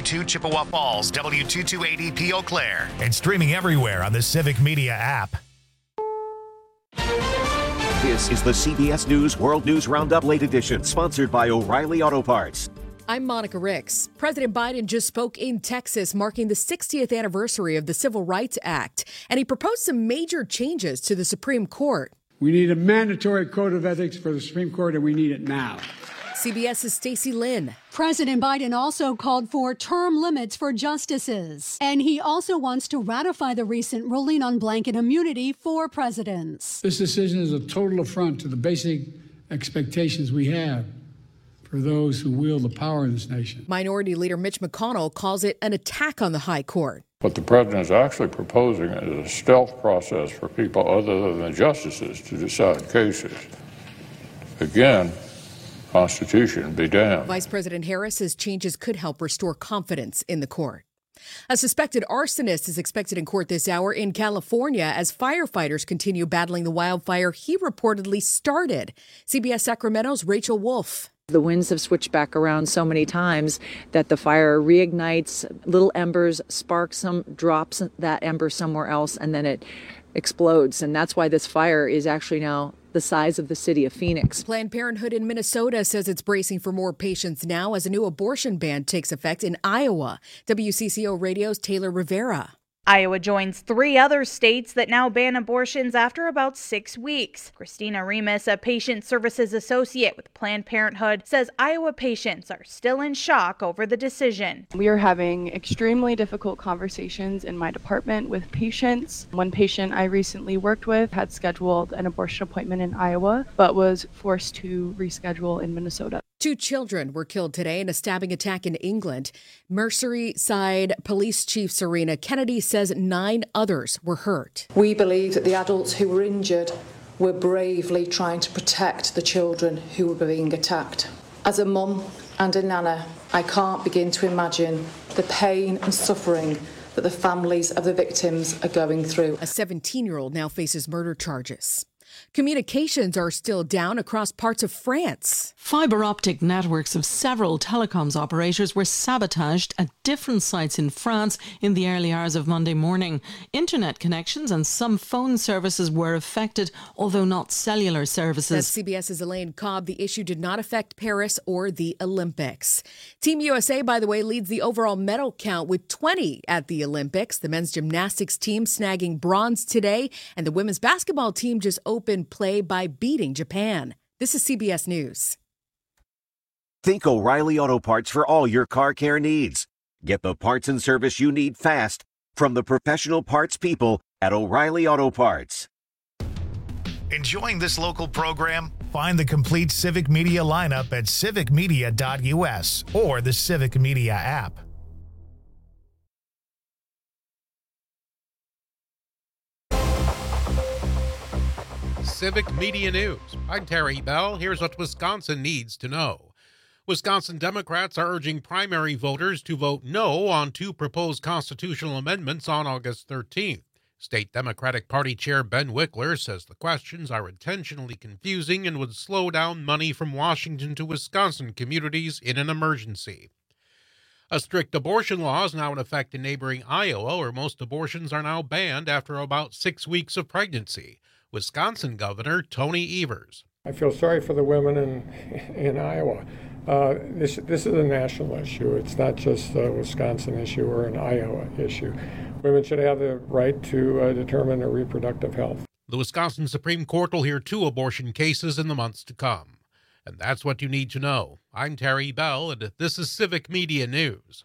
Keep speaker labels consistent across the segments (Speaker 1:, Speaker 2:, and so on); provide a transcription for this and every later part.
Speaker 1: W2 Chippewa Falls, W228EP Eau Claire.
Speaker 2: And streaming everywhere on the Civic Media app.
Speaker 3: This is the CBS News World News Roundup Late Edition, sponsored by O'Reilly Auto Parts.
Speaker 4: I'm Monica Ricks. President Biden just spoke in Texas, marking the 60th anniversary of the Civil Rights Act, and he proposed some major changes to the Supreme Court.
Speaker 5: We need a mandatory code of ethics for the Supreme Court, and we need it now.
Speaker 4: CBS's Stacey Lynn.
Speaker 6: President Biden also called for term limits for justices, and he also wants to ratify the recent ruling on blanket immunity for presidents.
Speaker 5: This decision is a total affront to the basic expectations we have for those who wield the power in this nation.
Speaker 4: Minority Leader Mitch McConnell calls it an attack on the High Court.
Speaker 7: What the president is actually proposing is a stealth process for people other than the justices to decide cases. Again, Constitution be damned.
Speaker 4: Vice President Harris says changes could help restore confidence in the court. A suspected arsonist is expected in court this hour in California as firefighters continue battling the wildfire he reportedly started. CBS Sacramento's Rachel Wolf.
Speaker 8: The winds have switched back around so many times that the fire reignites little embers, sparks some, drops that ember somewhere else, and then it explodes. And that's why this fire is actually now the size of the city of Phoenix.
Speaker 4: Planned Parenthood in Minnesota says it's bracing for more patients now as a new abortion ban takes effect in Iowa. WCCO Radio's Taylor Rivera.
Speaker 9: Iowa joins 3 other states that now ban abortions after about 6 weeks. Christina Remus, a patient services associate with Planned Parenthood, says Iowa patients are still in shock over the decision.
Speaker 10: We are having extremely difficult conversations in my department with patients. One patient I recently worked with had scheduled an abortion appointment in Iowa, but was forced to reschedule in Minnesota.
Speaker 4: 2 children were killed today in a stabbing attack in England. Merseyside Police Chief Serena Kennedy says 9 others were hurt.
Speaker 11: We believe that the adults who were injured were bravely trying to protect the children who were being attacked. As a mum and a nana, I can't begin to imagine the pain and suffering that the families of the victims are going through.
Speaker 4: A 17-year-old now faces murder charges. Communications are still down across parts of France.
Speaker 12: Fibre optic networks of several telecoms operators were sabotaged at different sites in France in the early hours of Monday morning. Internet connections and some phone services were affected, although not cellular services.
Speaker 4: That's CBS's Elaine Cobb. The issue did not affect Paris or the Olympics. Team USA, by the way, leads the overall medal count with 20 at the Olympics. The men's gymnastics team snagging bronze today, and the women's basketball team just opened play by beating Japan. This is CBS News.
Speaker 3: Think O'Reilly Auto Parts for all your car care needs. Get the parts and service you need fast from the professional parts people at O'Reilly Auto Parts.
Speaker 2: Enjoying this local program? Find the complete Civic Media lineup at civicmedia.us or the Civic Media app.
Speaker 13: Civic Media News. I'm Terry Bell. Here's what Wisconsin needs to know. Wisconsin Democrats are urging primary voters to vote no on 2 proposed constitutional amendments on August 13th. State Democratic Party Chair Ben Wickler says the questions are intentionally confusing and would slow down money from Washington to Wisconsin communities in an emergency. A strict abortion law is now in effect in neighboring Iowa, where most abortions are now banned after about 6 weeks of pregnancy. Wisconsin Governor Tony Evers.
Speaker 14: I feel sorry for the women in Iowa. This is a national issue. It's not just a Wisconsin issue or an Iowa issue. Women should have the right to determine their reproductive health.
Speaker 13: The Wisconsin Supreme Court will hear 2 abortion cases in the months to come. And that's what you need to know. I'm Terry Bell, and this is Civic Media News.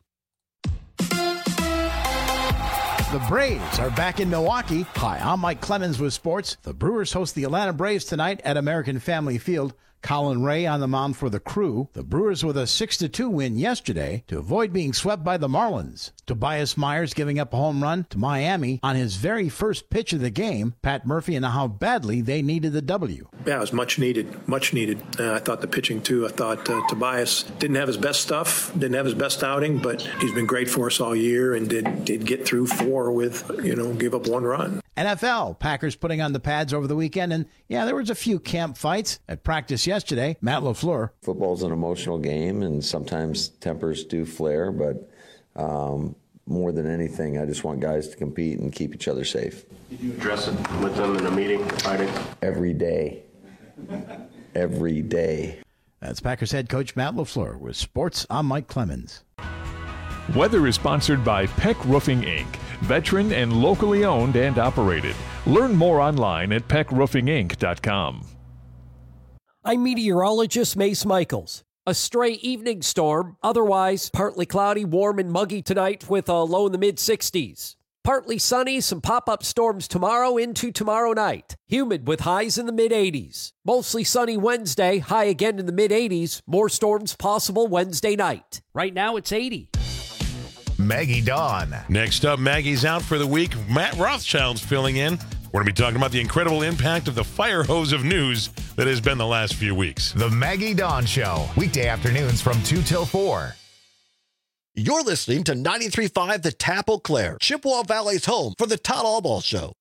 Speaker 15: The Braves are back in Milwaukee. Hi, I'm Mike Clemens with sports. The Brewers host the Atlanta Braves tonight at American Family Field. Colin Ray on the mound for the Crew. The Brewers with a 6-2 win yesterday to avoid being swept by the Marlins. Tobias Myers giving up a home run to Miami on his very first pitch of the game. Pat Murphy and how badly they needed the W.
Speaker 16: Yeah, it was much needed, much needed. I thought the pitching too. I thought Tobias didn't have his best stuff, didn't have his best outing, but he's been great for us all year and did get through 4 with, give up 1 run.
Speaker 15: NFL, Packers putting on the pads over the weekend, and yeah, there was a few camp fights at practice yesterday. Matt LaFleur.
Speaker 17: Football's an emotional game, and sometimes tempers do flare, but More than anything, I just want guys to compete and keep each other safe.
Speaker 18: Did you address it with them in a meeting Friday?
Speaker 17: Every day. Every day.
Speaker 15: That's Packers head coach Matt LaFleur with sports. I'm Mike Clemens.
Speaker 19: Weather is sponsored by Peck Roofing, Inc., veteran and locally owned and operated. Learn more online at peckroofinginc.com.
Speaker 20: I'm meteorologist Mace Michaels. A stray evening storm, otherwise partly cloudy, warm and muggy tonight with a low in the mid-60s. Partly sunny, some pop-up storms tomorrow into tomorrow night. Humid with highs in the mid-80s. Mostly sunny Wednesday, high again in the mid-80s. More storms possible Wednesday night. Right now it's 80.
Speaker 2: Maggie Dawn.
Speaker 21: Next up, Maggie's out for the week. Matt Rothschild's filling in. We're going to be talking about the incredible impact of the fire hose of news that has been the last few weeks.
Speaker 2: The Maggie Dawn Show, weekday afternoons from 2 till 4.
Speaker 22: You're listening to 93.5 The Tap Eau Claire, Chippewa Valley's home for the Todd Allball Show.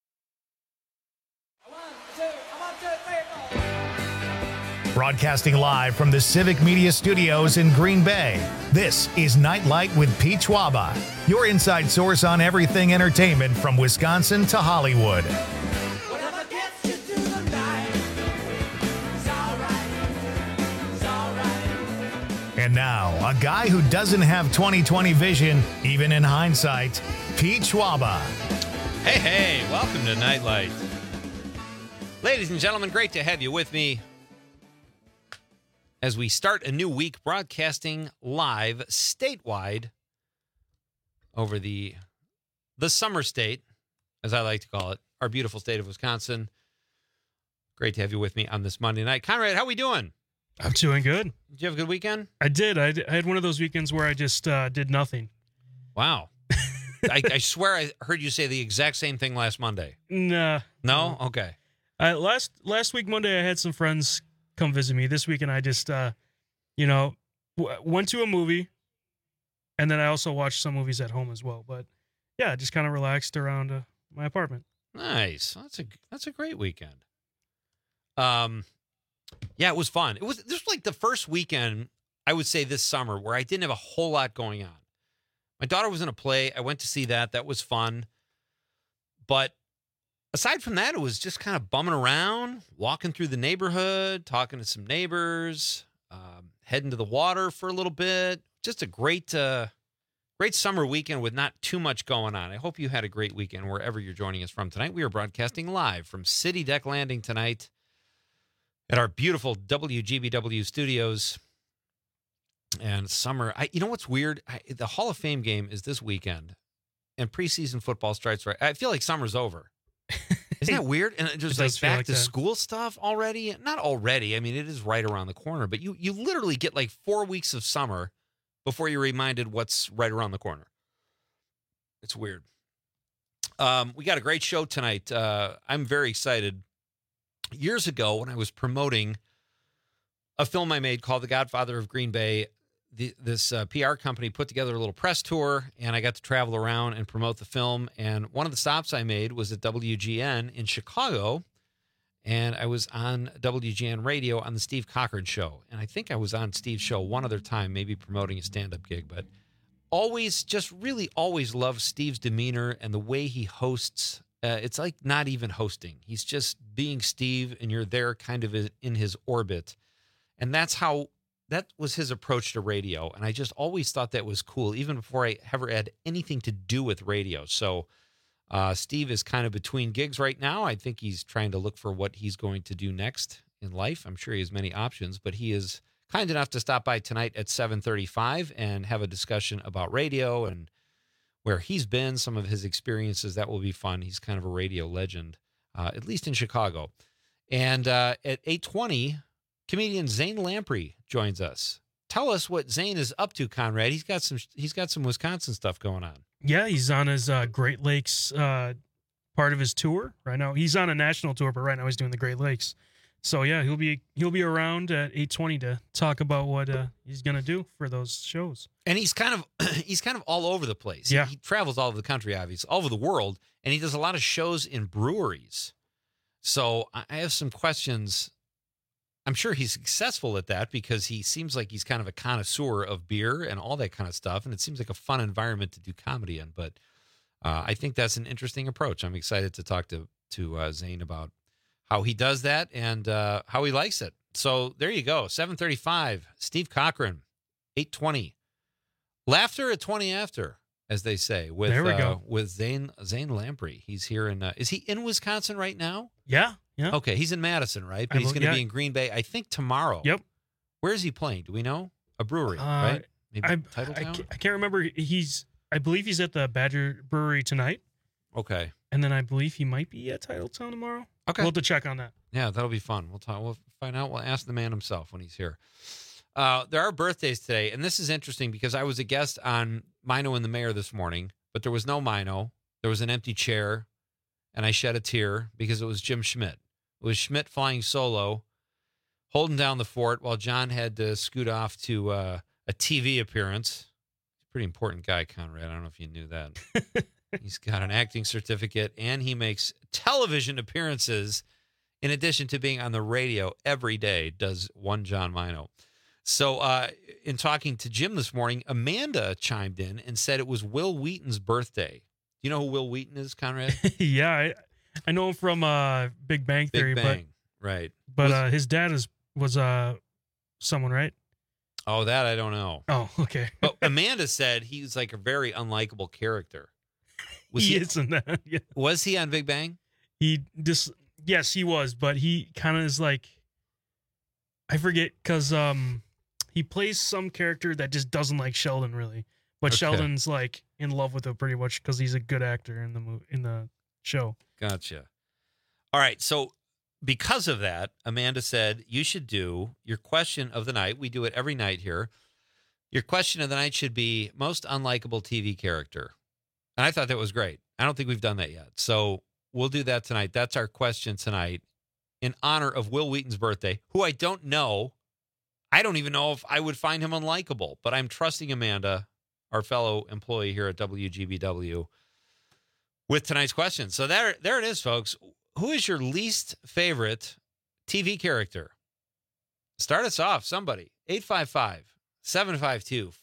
Speaker 2: Broadcasting live from the Civic Media Studios in Green Bay, this is Nightlight with Pete Schwaba, your inside source on everything entertainment from Wisconsin to Hollywood. And now, a guy who doesn't have 20/20 vision, even in hindsight, Pete Schwaba.
Speaker 23: Hey, welcome to Nightlight. Ladies and gentlemen, great to have you with me as we start a new week broadcasting live statewide over the summer state, as I like to call it, our beautiful state of Wisconsin. Great to have you with me on this Monday night. Conrad, how we doing?
Speaker 24: I'm doing good.
Speaker 23: Did you have a good weekend?
Speaker 24: I did. I had one of those weekends where I just did nothing.
Speaker 23: Wow. I swear I heard you say the exact same thing last Monday.
Speaker 24: Nah.
Speaker 23: No? Okay.
Speaker 24: Last week, Monday, I had some friends come visit me. This weekend, I just, went to a movie, and then I also watched some movies at home as well. But, yeah, just kind of relaxed around my apartment.
Speaker 23: Nice. That's a great weekend. Yeah, it was fun. This was like the first weekend, I would say, this summer where I didn't have a whole lot going on. My daughter was in a play. I went to see that. That was fun. But aside from that, it was just kind of bumming around, walking through the neighborhood, talking to some neighbors, heading to the water for a little bit. Just a great summer weekend with not too much going on. I hope you had a great weekend wherever you're joining us from tonight. We are broadcasting live from City Deck Landing tonight at our beautiful WGBW studios. And summer, you know what's weird? The Hall of Fame game is this weekend, and preseason football starts right. I feel like summer's over. Isn't that weird? And just like back to school stuff already. Not already. I mean, it is right around the corner, but you literally get like 4 weeks of summer before you're reminded what's right around the corner. It's weird. We got a great show tonight. I'm very excited. Years ago, when I was promoting a film I made called The Godfather of Green Bay, this PR company put together a little press tour, and I got to travel around and promote the film. And one of the stops I made was at WGN in Chicago, and I was on WGN radio on the Steve Cochran Show. And I think I was on Steve's show one other time, maybe promoting a stand-up gig, but always loved Steve's demeanor and the way he hosts. It's like not even hosting. He's just being Steve, and you're there kind of in his orbit. And that was his approach to radio. And I just always thought that was cool, even before I ever had anything to do with radio. So Steve is kind of between gigs right now. I think he's trying to look for what he's going to do next in life. I'm sure he has many options, but he is kind enough to stop by tonight at 7:35 and have a discussion about radio and where he's been, some of his experiences. That will be fun. He's kind of a radio legend, at least in Chicago. And at 8:20, comedian Zane Lamprey joins us. Tell us what Zane is up to, Conrad. He's got some Wisconsin stuff going on.
Speaker 24: Yeah, he's on his Great Lakes part of his tour right now. He's on a national tour, but right now he's doing the Great Lakes. So yeah, he'll be around at 8:20 to talk about what he's gonna do for those shows.
Speaker 23: And he's kind of all over the place.
Speaker 24: Yeah,
Speaker 23: he travels all over the country, obviously, all over the world, and he does a lot of shows in breweries. So I have some questions I'm sure he's successful at that because he seems like he's kind of a connoisseur of beer and all that kind of stuff. And it seems like a fun environment to do comedy in. But I think that's an interesting approach. I'm excited to talk to Zane about how he does that and how he likes it. So there you go. 7:35. Steve Cochran, 8:20. Laughter at 20 after, as they say.
Speaker 24: There we go.
Speaker 23: With Zane Lamprey. He's here in. Is he in Wisconsin right now?
Speaker 24: Yeah.
Speaker 23: Okay, he's in Madison, right? But he's going to be in Green Bay, I think, tomorrow.
Speaker 24: Yep.
Speaker 23: Where is he playing? Do we know? A brewery, right? Maybe Titletown?
Speaker 24: I can't remember. I believe he's at the Badger Brewery tonight.
Speaker 23: Okay.
Speaker 24: And then I believe he might be at Titletown tomorrow.
Speaker 23: Okay.
Speaker 24: We'll have to check on that.
Speaker 23: Yeah, that'll be fun. We'll find out. We'll ask the man himself when he's here. There are birthdays today, and this is interesting because I was a guest on Mino and the Mayor this morning, but there was no Mino. There was an empty chair, and I shed a tear because it was Jim Schmidt. It was Schmidt flying solo, holding down the fort while John had to scoot off to a TV appearance. Pretty important guy, Conrad. I don't know if you knew that. He's got an acting certificate, and he makes television appearances in addition to being on the radio every day, does one John Mino. So in talking to Jim this morning, Amanda chimed in and said it was Will Wheaton's birthday. You know who Will Wheaton is, Conrad?
Speaker 24: Yeah, I know him from Big Bang Theory.
Speaker 23: Big Bang, right.
Speaker 24: But his dad was someone, right?
Speaker 23: Oh, that I don't know.
Speaker 24: Oh, okay.
Speaker 23: But Amanda said he was like a very unlikable character.
Speaker 24: He is in that. Yeah.
Speaker 23: Was he on Big Bang?
Speaker 24: Yes, he was, but he kind of is like, I forget, because he plays some character that just doesn't like Sheldon really, but Sheldon's like in love with him pretty much because he's a good actor in the show.
Speaker 23: Gotcha. All right, so because of that, Amanda said you should do your question of the night. We do it every night here. Your question of the night should be most unlikable TV character. And I thought that was great. I don't think we've done that yet. So we'll do that tonight. That's our question tonight in honor of Will Wheaton's birthday, who I don't know. I don't even know if I would find him unlikable, but I'm trusting Amanda, our fellow employee here at WGBW, with tonight's question. So there it is, folks. Who is your least favorite TV character? Start us off, somebody. 855-752-4842,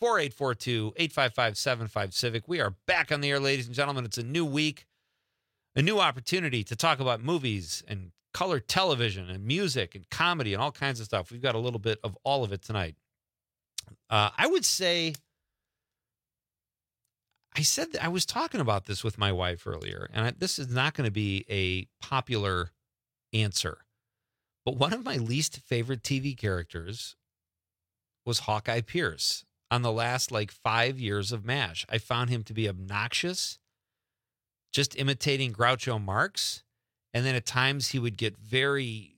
Speaker 23: 855-75-CIVIC. We are back on the air, ladies and gentlemen. It's a new week, a new opportunity to talk about movies and color television and music and comedy and all kinds of stuff. We've got a little bit of all of it tonight. I would say, I was talking about this with my wife earlier, and this is not going to be a popular answer, but one of my least favorite TV characters was Hawkeye Pierce on the last 5 years of MASH. I found him to be obnoxious, just imitating Groucho Marx. And then at times he would get very,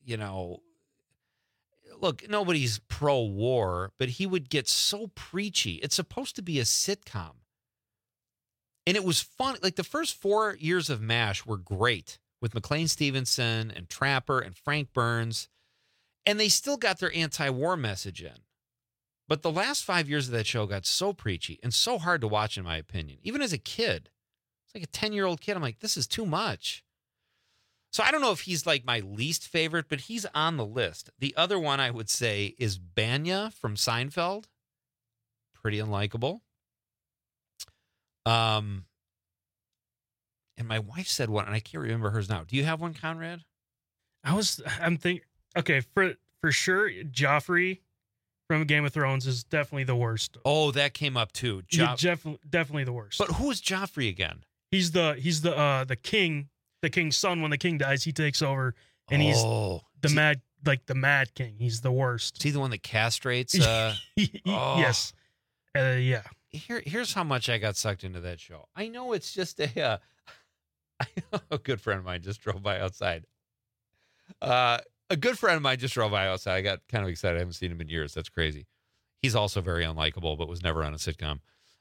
Speaker 23: look, nobody's pro-war, but he would get so preachy. It's supposed to be a sitcom. And it was fun. Like the first 4 years of MASH were great with McLean Stevenson and Trapper and Frank Burns. And they still got their anti-war message in. But the last 5 years of that show got so preachy and so hard to watch, in my opinion. Even as a kid, it's like a 10-year-old kid. I'm like, this is too much. So I don't know if he's like my least favorite, but he's on the list. The other one I would say is Banya from Seinfeld. Pretty unlikable. And my wife said one, and I can't remember hers now. Do you have one, Conrad?
Speaker 24: I'm thinking, okay, for sure, Joffrey from Game of Thrones is definitely the worst.
Speaker 23: Oh, that came up too.
Speaker 24: Definitely the worst.
Speaker 23: But who is Joffrey again?
Speaker 24: He's the king. The king's son, when the king dies, he takes over, and he's the mad king. He's the worst.
Speaker 23: Is he the one that castrates?
Speaker 24: Yes. Yeah.
Speaker 23: Here's how much I got sucked into that show. I know it's just a good friend of mine just drove by outside. I got kind of excited. I haven't seen him in years. That's crazy. He's also very unlikable, but was never on a sitcom.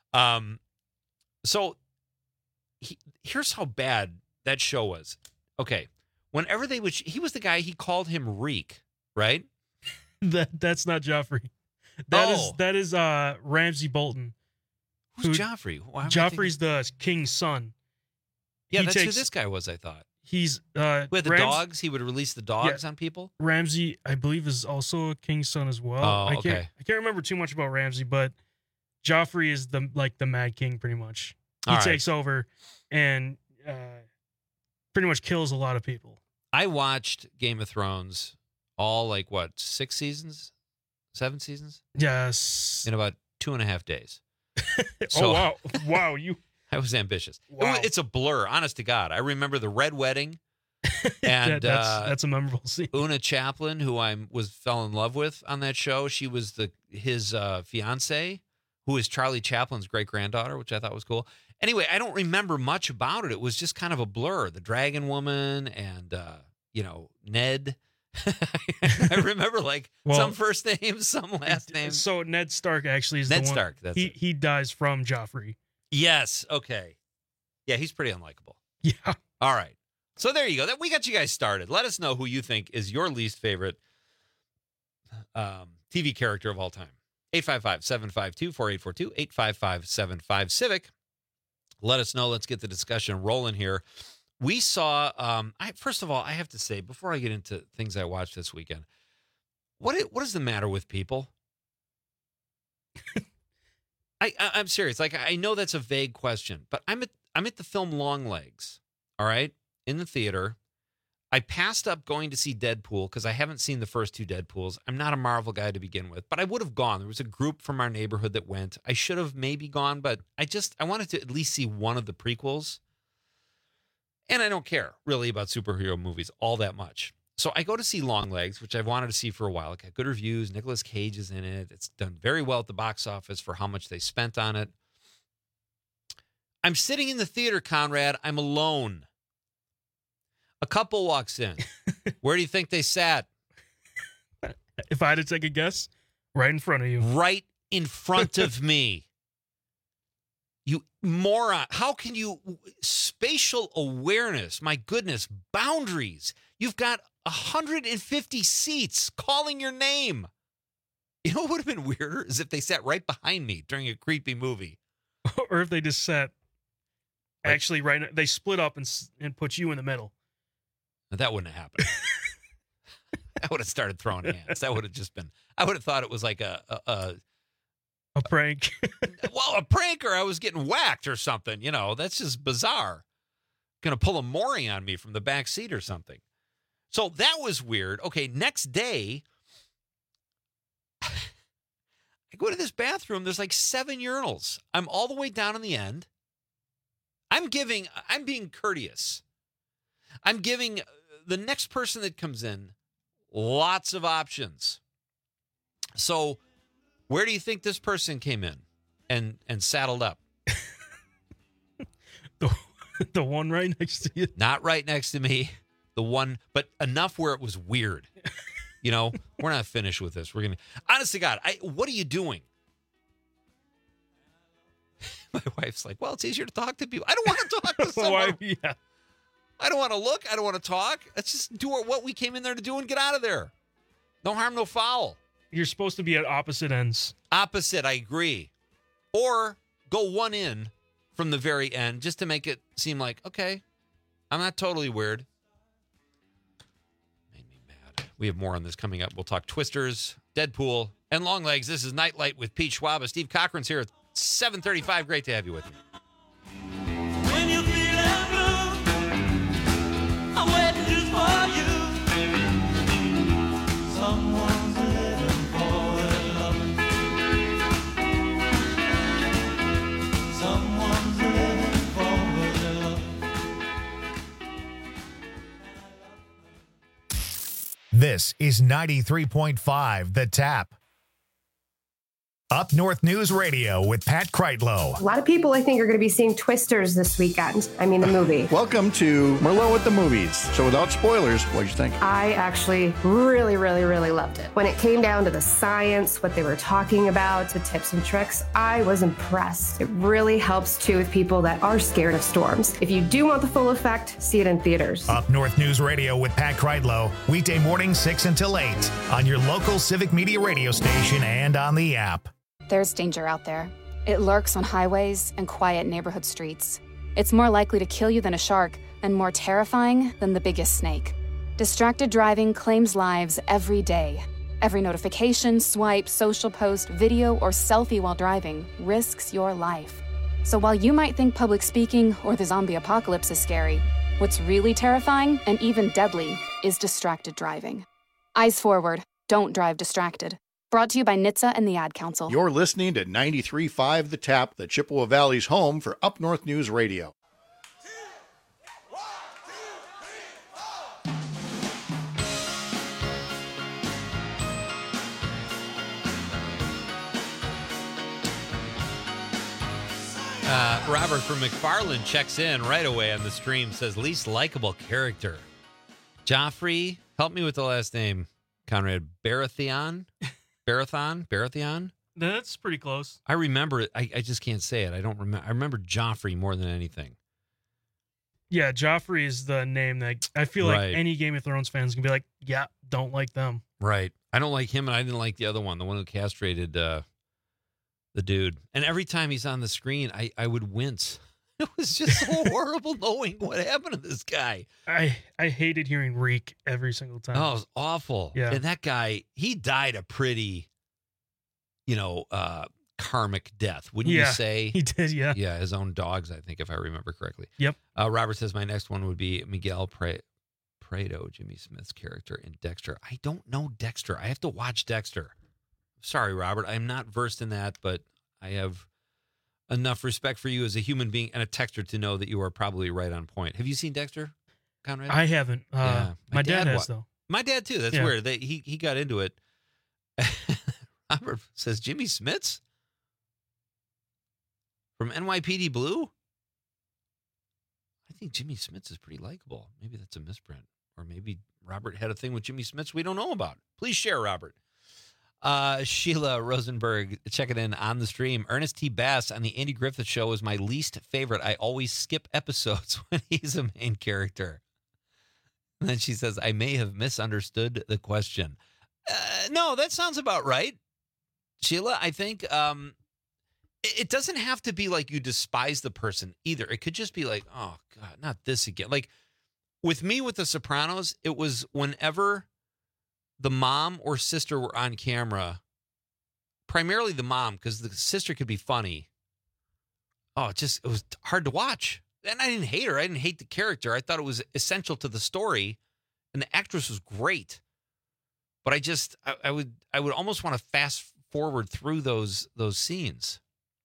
Speaker 23: So here's how bad that show was. Okay. Whenever he was the guy, he called him Reek, right?
Speaker 24: That's not Joffrey. That is Ramsay Bolton.
Speaker 23: Who's Joffrey?
Speaker 24: Joffrey's the king's son.
Speaker 23: Yeah, that's who this guy was, I thought.
Speaker 24: He's
Speaker 23: with the dogs. He would release the dogs on people.
Speaker 24: Ramsay, I believe, is also a king's son as well.
Speaker 23: Oh,
Speaker 24: I can't remember too much about Ramsay, but Joffrey is the Mad King pretty much. He takes over and pretty much kills a lot of people.
Speaker 23: I watched Game of Thrones all 6 seasons, 7 seasons?
Speaker 24: Yes.
Speaker 23: In about 2.5 days.
Speaker 24: So, wow!
Speaker 23: I was ambitious.
Speaker 24: Wow.
Speaker 23: It's a blur, honest to God. I remember the Red Wedding, and
Speaker 24: that's a memorable scene.
Speaker 23: Una Chaplin, who I fell in love with on that show, she was his fiance, who is Charlie Chaplin's great granddaughter, which I thought was cool. Anyway, I don't remember much about it. It was just kind of a blur. The Dragon Woman and Ned. I remember some first names, some last names.
Speaker 24: So Ned Stark actually is
Speaker 23: Ned
Speaker 24: the one.
Speaker 23: Stark. That's
Speaker 24: he dies from Joffrey.
Speaker 23: Yes. Okay. Yeah, he's pretty unlikable.
Speaker 24: Yeah.
Speaker 23: All right. So there you go. We got you guys started. Let us know who you think is your least favorite TV character of all time. 855-752-4842, 855-75-CIVIC. Let us know. Let's get the discussion rolling here. We saw, first of all, I have to say, before I get into things I watched this weekend, what is the matter with people? I'm serious. I know that's a vague question, but I'm at the film Longlegs, all right, in the theater. I passed up going to see Deadpool because I haven't seen the first 2 Deadpools. I'm not a Marvel guy to begin with, but I would have gone. There was a group from our neighborhood that went. I should have maybe gone, but I wanted to at least see one of the prequels. And I don't care really about superhero movies all that much. So I go to see Longlegs, which I've wanted to see for a while. It got good reviews. Nicolas Cage is in it. It's done very well at the box office for how much they spent on it. I'm sitting in the theater, Conrad. I'm alone. A couple walks in. Where do you think they sat?
Speaker 24: If I had to take a guess, right in front of you.
Speaker 23: Right in front of me. You moron. How can you... Spatial awareness. My goodness. Boundaries. You've got 150 seats calling your name. You know what would have been weirder is if they sat right behind me during a creepy movie.
Speaker 24: Or if they just sat actually right... They split up and put you in the middle.
Speaker 23: That wouldn't have happened. I would have started throwing hands. That would have just been... I would have thought it was like a
Speaker 24: prank.
Speaker 23: Well, a prank, or I was getting whacked or something. That's just bizarre. Going to pull a Maury on me from the back seat or something. So that was weird. Okay, next day, I go to this bathroom. There's 7 urinals. I'm all the way down in the end. I'm being courteous. I'm giving the next person that comes in lots of options. So where do you think this person came in and saddled up?
Speaker 24: The one right next to you?
Speaker 23: Not right next to me. The one, but enough where it was weird. We're not finished with this. We're going to... Honest to God, what are you doing? My wife's like, well, it's easier to talk to people. I don't want to talk to someone.
Speaker 24: Yeah.
Speaker 23: I don't want to look. I don't want to talk. Let's just do what we came in there to do and get out of there. No harm, no foul.
Speaker 24: You're supposed to be at opposite ends.
Speaker 23: Opposite, I agree. Or go one in from the very end just to make it seem like, okay, I'm not totally weird. Made me mad. We have more on this coming up. We'll talk Twisters, Deadpool, and Longlegs. This is Nightlight with Pete Schwab. Steve Cochran's here at 7:35. Great to have you with me.
Speaker 1: When you feel blue, I'm waiting just for you. Someone's living for their love. Someone's living for their love.
Speaker 2: This is 93.5 The Tap. Up North News Radio with Pat Kreitlow.
Speaker 5: A lot of people, I think, are going to be seeing Twisters this weekend. I mean, the movie.
Speaker 6: Welcome to Merlot with the Movies. So without spoilers, what did you think?
Speaker 5: I actually really, really, really loved it. When it came down to the science, what they were talking about, the tips and tricks, I was impressed. It really helps, too, with people that are scared of storms. If you do want the full effect, see it in theaters.
Speaker 2: Up North News Radio with Pat Kreitlow. Weekday morning 6 until 8 on your local Civic Media radio station and on the app.
Speaker 7: There's danger out there. It lurks on highways and quiet neighborhood streets. It's more likely to kill you than a shark, and more terrifying than the biggest snake. Distracted driving claims lives every day. Every notification, swipe, social post, video, or selfie while driving risks your life. So while you might think public speaking or the zombie apocalypse is scary, what's really terrifying and even deadly is distracted driving. Eyes forward. Don't drive distracted. Brought to you by NHTSA and the Ad Council.
Speaker 6: You're listening to 93.5 The Tap, the Chippewa Valley's home for Up North News Radio.
Speaker 23: Robert from McFarland checks in right away on the stream, says least likable character. Joffrey, help me with the last name, Conrad. Baratheon?
Speaker 24: That's pretty close.
Speaker 23: I remember it. I just can't say it. I don't remember. I remember Joffrey more than anything.
Speaker 24: Yeah, Joffrey is the name that I feel like any Game of Thrones fans can be like, yeah, don't like them.
Speaker 23: Right. I don't like him, and I didn't like the other one, the one who castrated the dude. And every time he's on the screen, I would wince. It was just so horrible knowing what happened to this guy.
Speaker 24: I hated hearing reek every single time.
Speaker 23: Oh, it was awful.
Speaker 24: Yeah.
Speaker 23: And that guy, he died a pretty, karmic death, wouldn't you say?
Speaker 24: He did, yeah.
Speaker 23: Yeah, his own dogs, I think, if I remember correctly.
Speaker 24: Yep.
Speaker 23: Robert says my next one would be Miguel Prado, Jimmy Smith's character in Dexter. I don't know Dexter. I have to watch Dexter. Sorry, Robert. I'm not versed in that, but I have enough respect for you as a human being and a texter to know that you are probably right on point. Have you seen Dexter, Conrad?
Speaker 24: I haven't. My dad has, though.
Speaker 23: My dad, too. That's weird. He got into it. Robert says, Jimmy Smits? From NYPD Blue? I think Jimmy Smits is pretty likable. Maybe that's a misprint. Or maybe Robert had a thing with Jimmy Smits we don't know about. Please share, Robert. Sheila Rosenberg checking in on the stream. Ernest T. Bass on the Andy Griffith Show is my least favorite. I always skip episodes when he's a main character. And then she says, I may have misunderstood the question. No, that sounds about right. Sheila, I think it doesn't have to be like you despise the person either. It could just be like, oh, God, not this again. Like with me with The Sopranos, it was whenever the mom or sister were on camera, primarily the mom, because the sister could be funny. Oh, it was hard to watch. And I didn't hate her. I didn't hate the character. I thought it was essential to the story, and the actress was great. But I would almost want to fast forward through those scenes.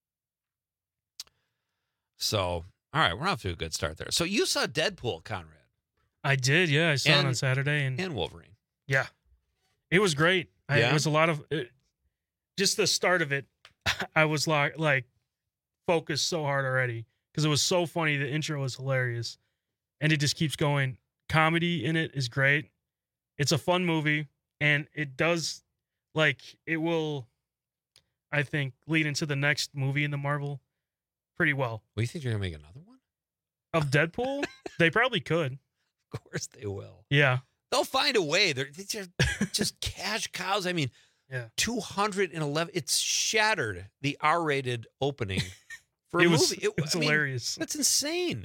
Speaker 23: So, all right, we're off to a good start there. So you saw Deadpool, Conrad?
Speaker 24: I did, yeah. I saw it on Saturday.
Speaker 23: And Wolverine.
Speaker 24: Yeah. It was great.
Speaker 23: Yeah.
Speaker 24: It was a lot of just the start of it. I was like focused so hard already because it was so funny. The intro was hilarious, and it just keeps going. Comedy in it is great. It's a fun movie, and it does it will, I think, lead into the next movie in the Marvel pretty well.
Speaker 23: Well, you think you're gonna make another one
Speaker 24: of Deadpool? They probably could.
Speaker 23: Of course they will.
Speaker 24: Yeah.
Speaker 23: They'll find a way. They're just cash cows. I mean,
Speaker 24: yeah.
Speaker 23: 211. It's shattered the R-rated opening for a movie.
Speaker 24: It's hilarious.
Speaker 23: That's insane.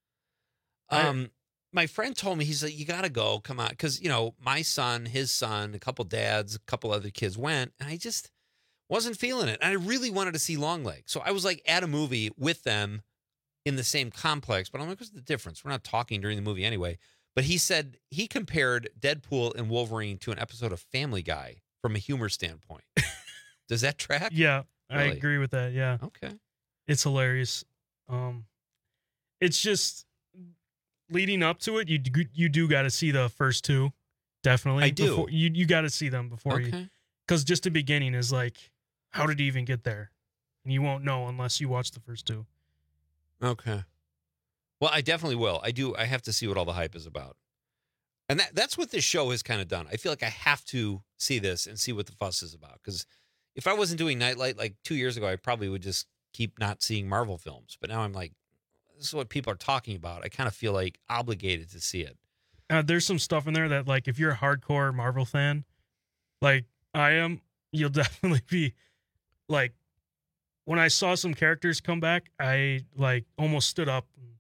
Speaker 23: My friend told me, he's like, you got to go. Come on. Because, my son, his son, a couple dads, a couple other kids went. And I just wasn't feeling it. And I really wanted to see Longlegs. So I was at a movie with them in the same complex. But I'm like, what's the difference? We're not talking during the movie anyway. But he said he compared Deadpool and Wolverine to an episode of Family Guy from a humor standpoint. Does that track?
Speaker 24: Yeah,
Speaker 23: really?
Speaker 24: I agree with that. Yeah.
Speaker 23: Okay.
Speaker 24: It's hilarious. It's just leading up to it. You do got to see the first two, definitely.
Speaker 23: I do.
Speaker 24: Before, you got to see them before you, because just the beginning is how did he even get there? And you won't know unless you watch the first two.
Speaker 23: Okay. Well, I definitely will. I have to see what all the hype is about. And that's what this show has kind of done. I feel like I have to see this and see what the fuss is about. Because if I wasn't doing Nightlight 2 years ago, I probably would just keep not seeing Marvel films. But now I'm like, this is what people are talking about. I kind of feel obligated to see it.
Speaker 24: There's some stuff in there that if you're a hardcore Marvel fan, like I am, you'll definitely be when I saw some characters come back, I almost stood up and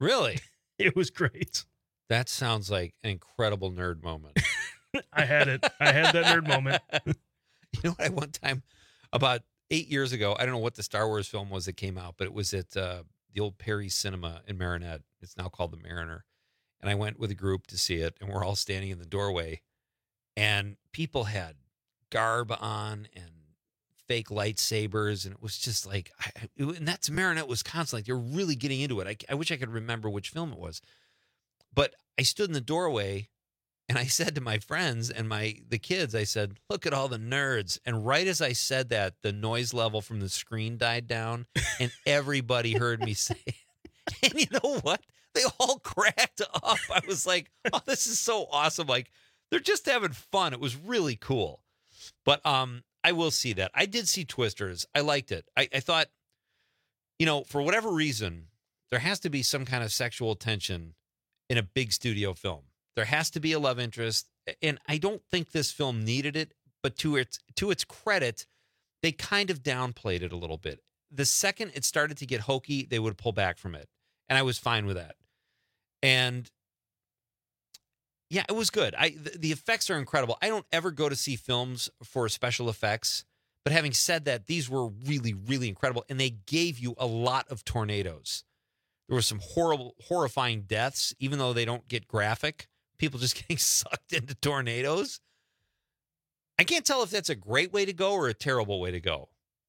Speaker 23: Really?
Speaker 24: It was great.
Speaker 23: That sounds like an incredible nerd moment.
Speaker 24: I had it. I had that nerd moment.
Speaker 23: You know what? One time, about 8 years ago, I don't know what the Star Wars film was that came out, but it was at the old Perry Cinema in Marinette. It's now called the Mariner. And I went with a group to see it, and we're all standing in the doorway. And people had garb on and fake lightsabers, and it was just like, and that's Marinette, Wisconsin. Like, they're really getting into it. I wish I could remember which film it was. But I stood in the doorway, and I said to my friends and the kids, I said, look at all the nerds. And right as I said that, the noise level from the screen died down, and everybody heard me say it. And you know what? They all cracked up. I was like, oh, this is so awesome. Like, they're just having fun. It was really cool. But I will see that. I did see Twisters. I liked it. I thought, for whatever reason, there has to be some kind of sexual tension in a big studio film. There has to be a love interest. And I don't think this film needed it, but to its credit, they kind of downplayed it a little bit. The second it started to get hokey, they would pull back from it. And I was fine with that. And yeah, it was good. The effects are incredible. I don't ever go to see films for special effects, but having said that, these were really, really incredible, and they gave you a lot of tornadoes. There were some horrifying deaths, even though they don't get graphic. People just getting sucked into tornadoes. I can't tell if that's a great way to go or a terrible way to go.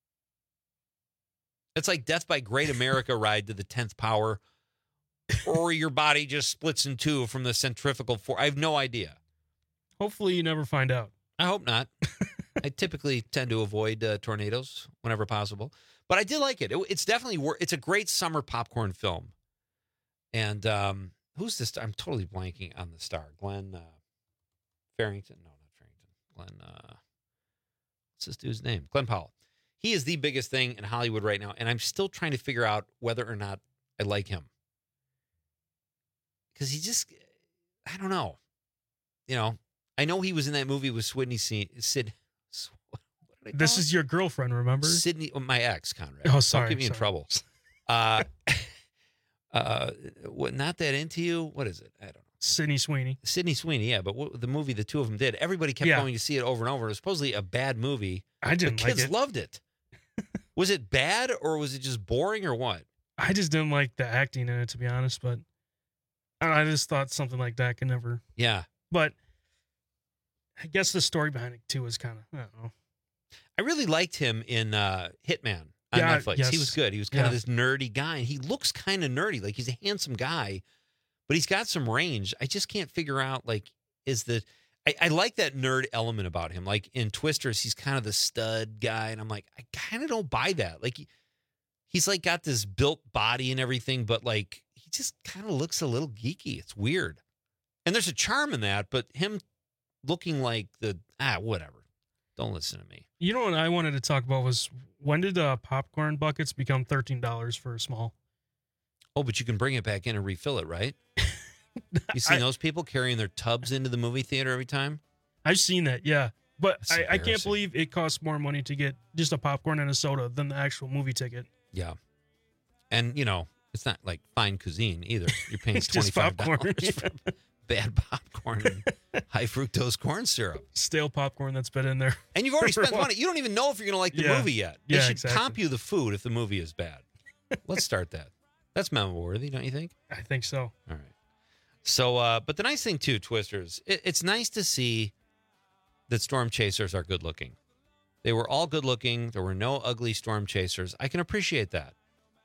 Speaker 23: It's like Death by Great America ride to the 10th power, or your body just splits in two from the centrifugal force. I have no idea.
Speaker 24: Hopefully you never find out.
Speaker 23: I hope not. I typically tend to avoid tornadoes whenever possible. But I did like it. It's definitely it's a great summer popcorn film. And who's this? I'm totally blanking on the star. Glenn Farrington. No, not Farrington. Glenn, what's this dude's name? Glenn Powell. He is the biggest thing in Hollywood right now. And I'm still trying to figure out whether or not I like him. Because he just, I don't know. I know he was in that movie with Sid.
Speaker 24: This is your girlfriend, remember?
Speaker 23: Sydney, my ex, Conrad.
Speaker 24: Oh, sorry.
Speaker 23: Don't get me in trouble. Not That Into You? What is it? I don't know.
Speaker 24: Sydney Sweeney.
Speaker 23: Sydney Sweeney, yeah. But the movie the two of them did, everybody kept going to see it over and over. It was supposedly a bad movie.
Speaker 24: I didn't like it.
Speaker 23: Kids loved it. Was it bad, or was it just boring, or what?
Speaker 24: I just didn't like the acting in it, to be honest. But I just thought something like that could never.
Speaker 23: Yeah.
Speaker 24: But I guess the story behind it, too, is kind of, I don't know.
Speaker 23: I really liked him in Hitman on Netflix. Yes. He was good. He was kind of this nerdy guy, and he looks kind of nerdy. Like, he's a handsome guy, but he's got some range. I just can't figure out, like, I like that nerd element about him. Like, in Twisters, he's kind of the stud guy, and I'm like, I kind of don't buy that. Like, he's, like, got this built body and everything, but, like, he just kind of looks a little geeky. It's weird. And there's a charm in that, but him looking like whatever. Don't listen to me.
Speaker 24: You know what I wanted to talk about was, when did popcorn buckets become $13 for a small?
Speaker 23: Oh, but you can bring it back in and refill it, right? You seen those people carrying their tubs into the movie theater every time?
Speaker 24: I've seen that, yeah. But I can't believe it costs more money to get just a popcorn and a soda than the actual movie ticket.
Speaker 23: Yeah. And, it's not like fine cuisine either. You're paying
Speaker 24: It's
Speaker 23: $25
Speaker 24: just popcorn.
Speaker 23: for bad popcorn and high fructose corn syrup.
Speaker 24: Stale popcorn that's been in there.
Speaker 23: And you've already spent money. You don't even know if you're going to like the movie yet. They should comp you the food if the movie is bad. Let's start that. That's memo worthy, don't you think?
Speaker 24: I think so.
Speaker 23: All right. So, but the nice thing too, Twisters, it's nice to see that storm chasers are good looking. They were all good looking. There were no ugly storm chasers. I can appreciate that.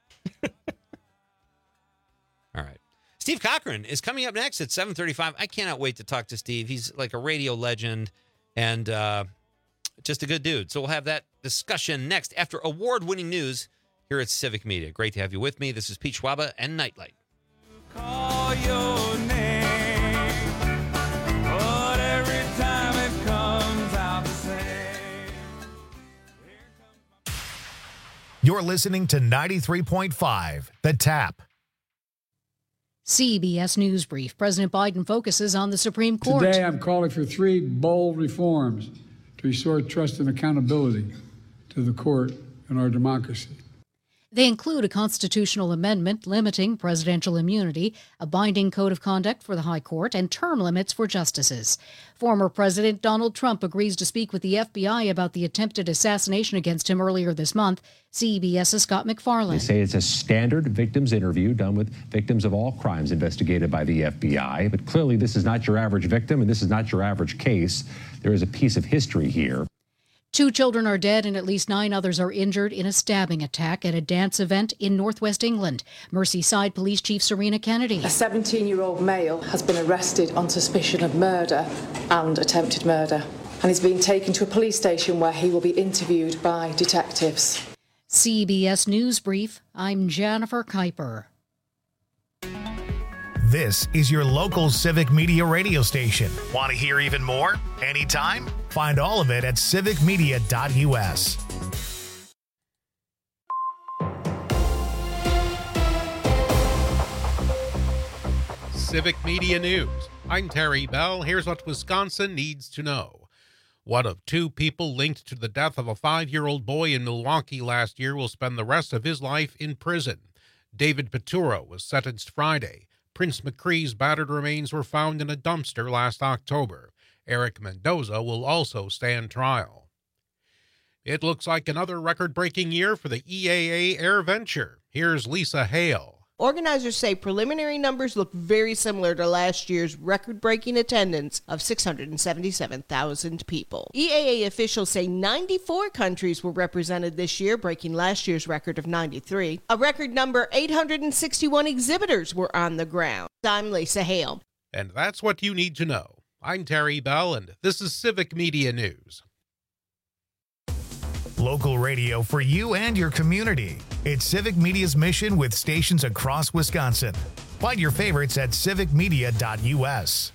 Speaker 23: All right. Steve Cochran is coming up next at 7:35. I cannot wait to talk to Steve. He's like a radio legend and just a good dude. So we'll have that discussion next after award-winning news here at Civic Media. Great to have you with me. This is Pete Schwaba and Nightlight.
Speaker 1: Call your name, but every time it comes out the same.
Speaker 2: You're listening to 93.5 The Tap.
Speaker 8: CBS News Brief. President Biden focuses on the Supreme Court.
Speaker 9: Today, I'm calling for 3 bold reforms to restore trust and accountability to the court and our democracy.
Speaker 8: They include a constitutional amendment limiting presidential immunity, a binding code of conduct for the High Court, and term limits for justices. Former President Donald Trump agrees to speak with the FBI about the attempted assassination against him earlier this month. CBS's Scott McFarlane.
Speaker 4: They say it's a standard victims interview done with victims of all crimes investigated by the FBI. But clearly this is not your average victim, and this is not your average case. There is a piece of history here.
Speaker 8: 2 children are dead and at least 9 others are injured in a stabbing attack at a dance event in northwest England. Merseyside Police Chief Serena Kennedy.
Speaker 10: A 17-year-old male has been arrested on suspicion of murder and attempted murder, and is being taken to a police station where he will be interviewed by detectives.
Speaker 8: CBS News Brief, I'm Jennifer Kuiper.
Speaker 2: This is your local Civic Media radio station. Want to hear even more? Anytime? Find all of it at civicmedia.us.
Speaker 13: Civic Media News. I'm Terry Bell. Here's what Wisconsin needs to know. One of 2 people linked to the death of a 5-year-old boy in Milwaukee last year will spend the rest of his life in prison. David Peturo was sentenced Friday. Prince McCree's battered remains were found in a dumpster last October. Eric Mendoza will also stand trial. It looks like another record-breaking year for the EAA Air Venture. Here's Lisa Hale.
Speaker 11: Organizers say preliminary numbers look very similar to last year's record-breaking attendance of 677,000 people. EAA officials say 94 countries were represented this year, breaking last year's record of 93. A record number 861 exhibitors were on the ground. I'm Lisa Hale.
Speaker 13: And that's what you need to know. I'm Terry Bell, and this is Civic Media News.
Speaker 2: Local radio for you and your community. It's Civic Media's mission with stations across Wisconsin. Find your favorites at civicmedia.us.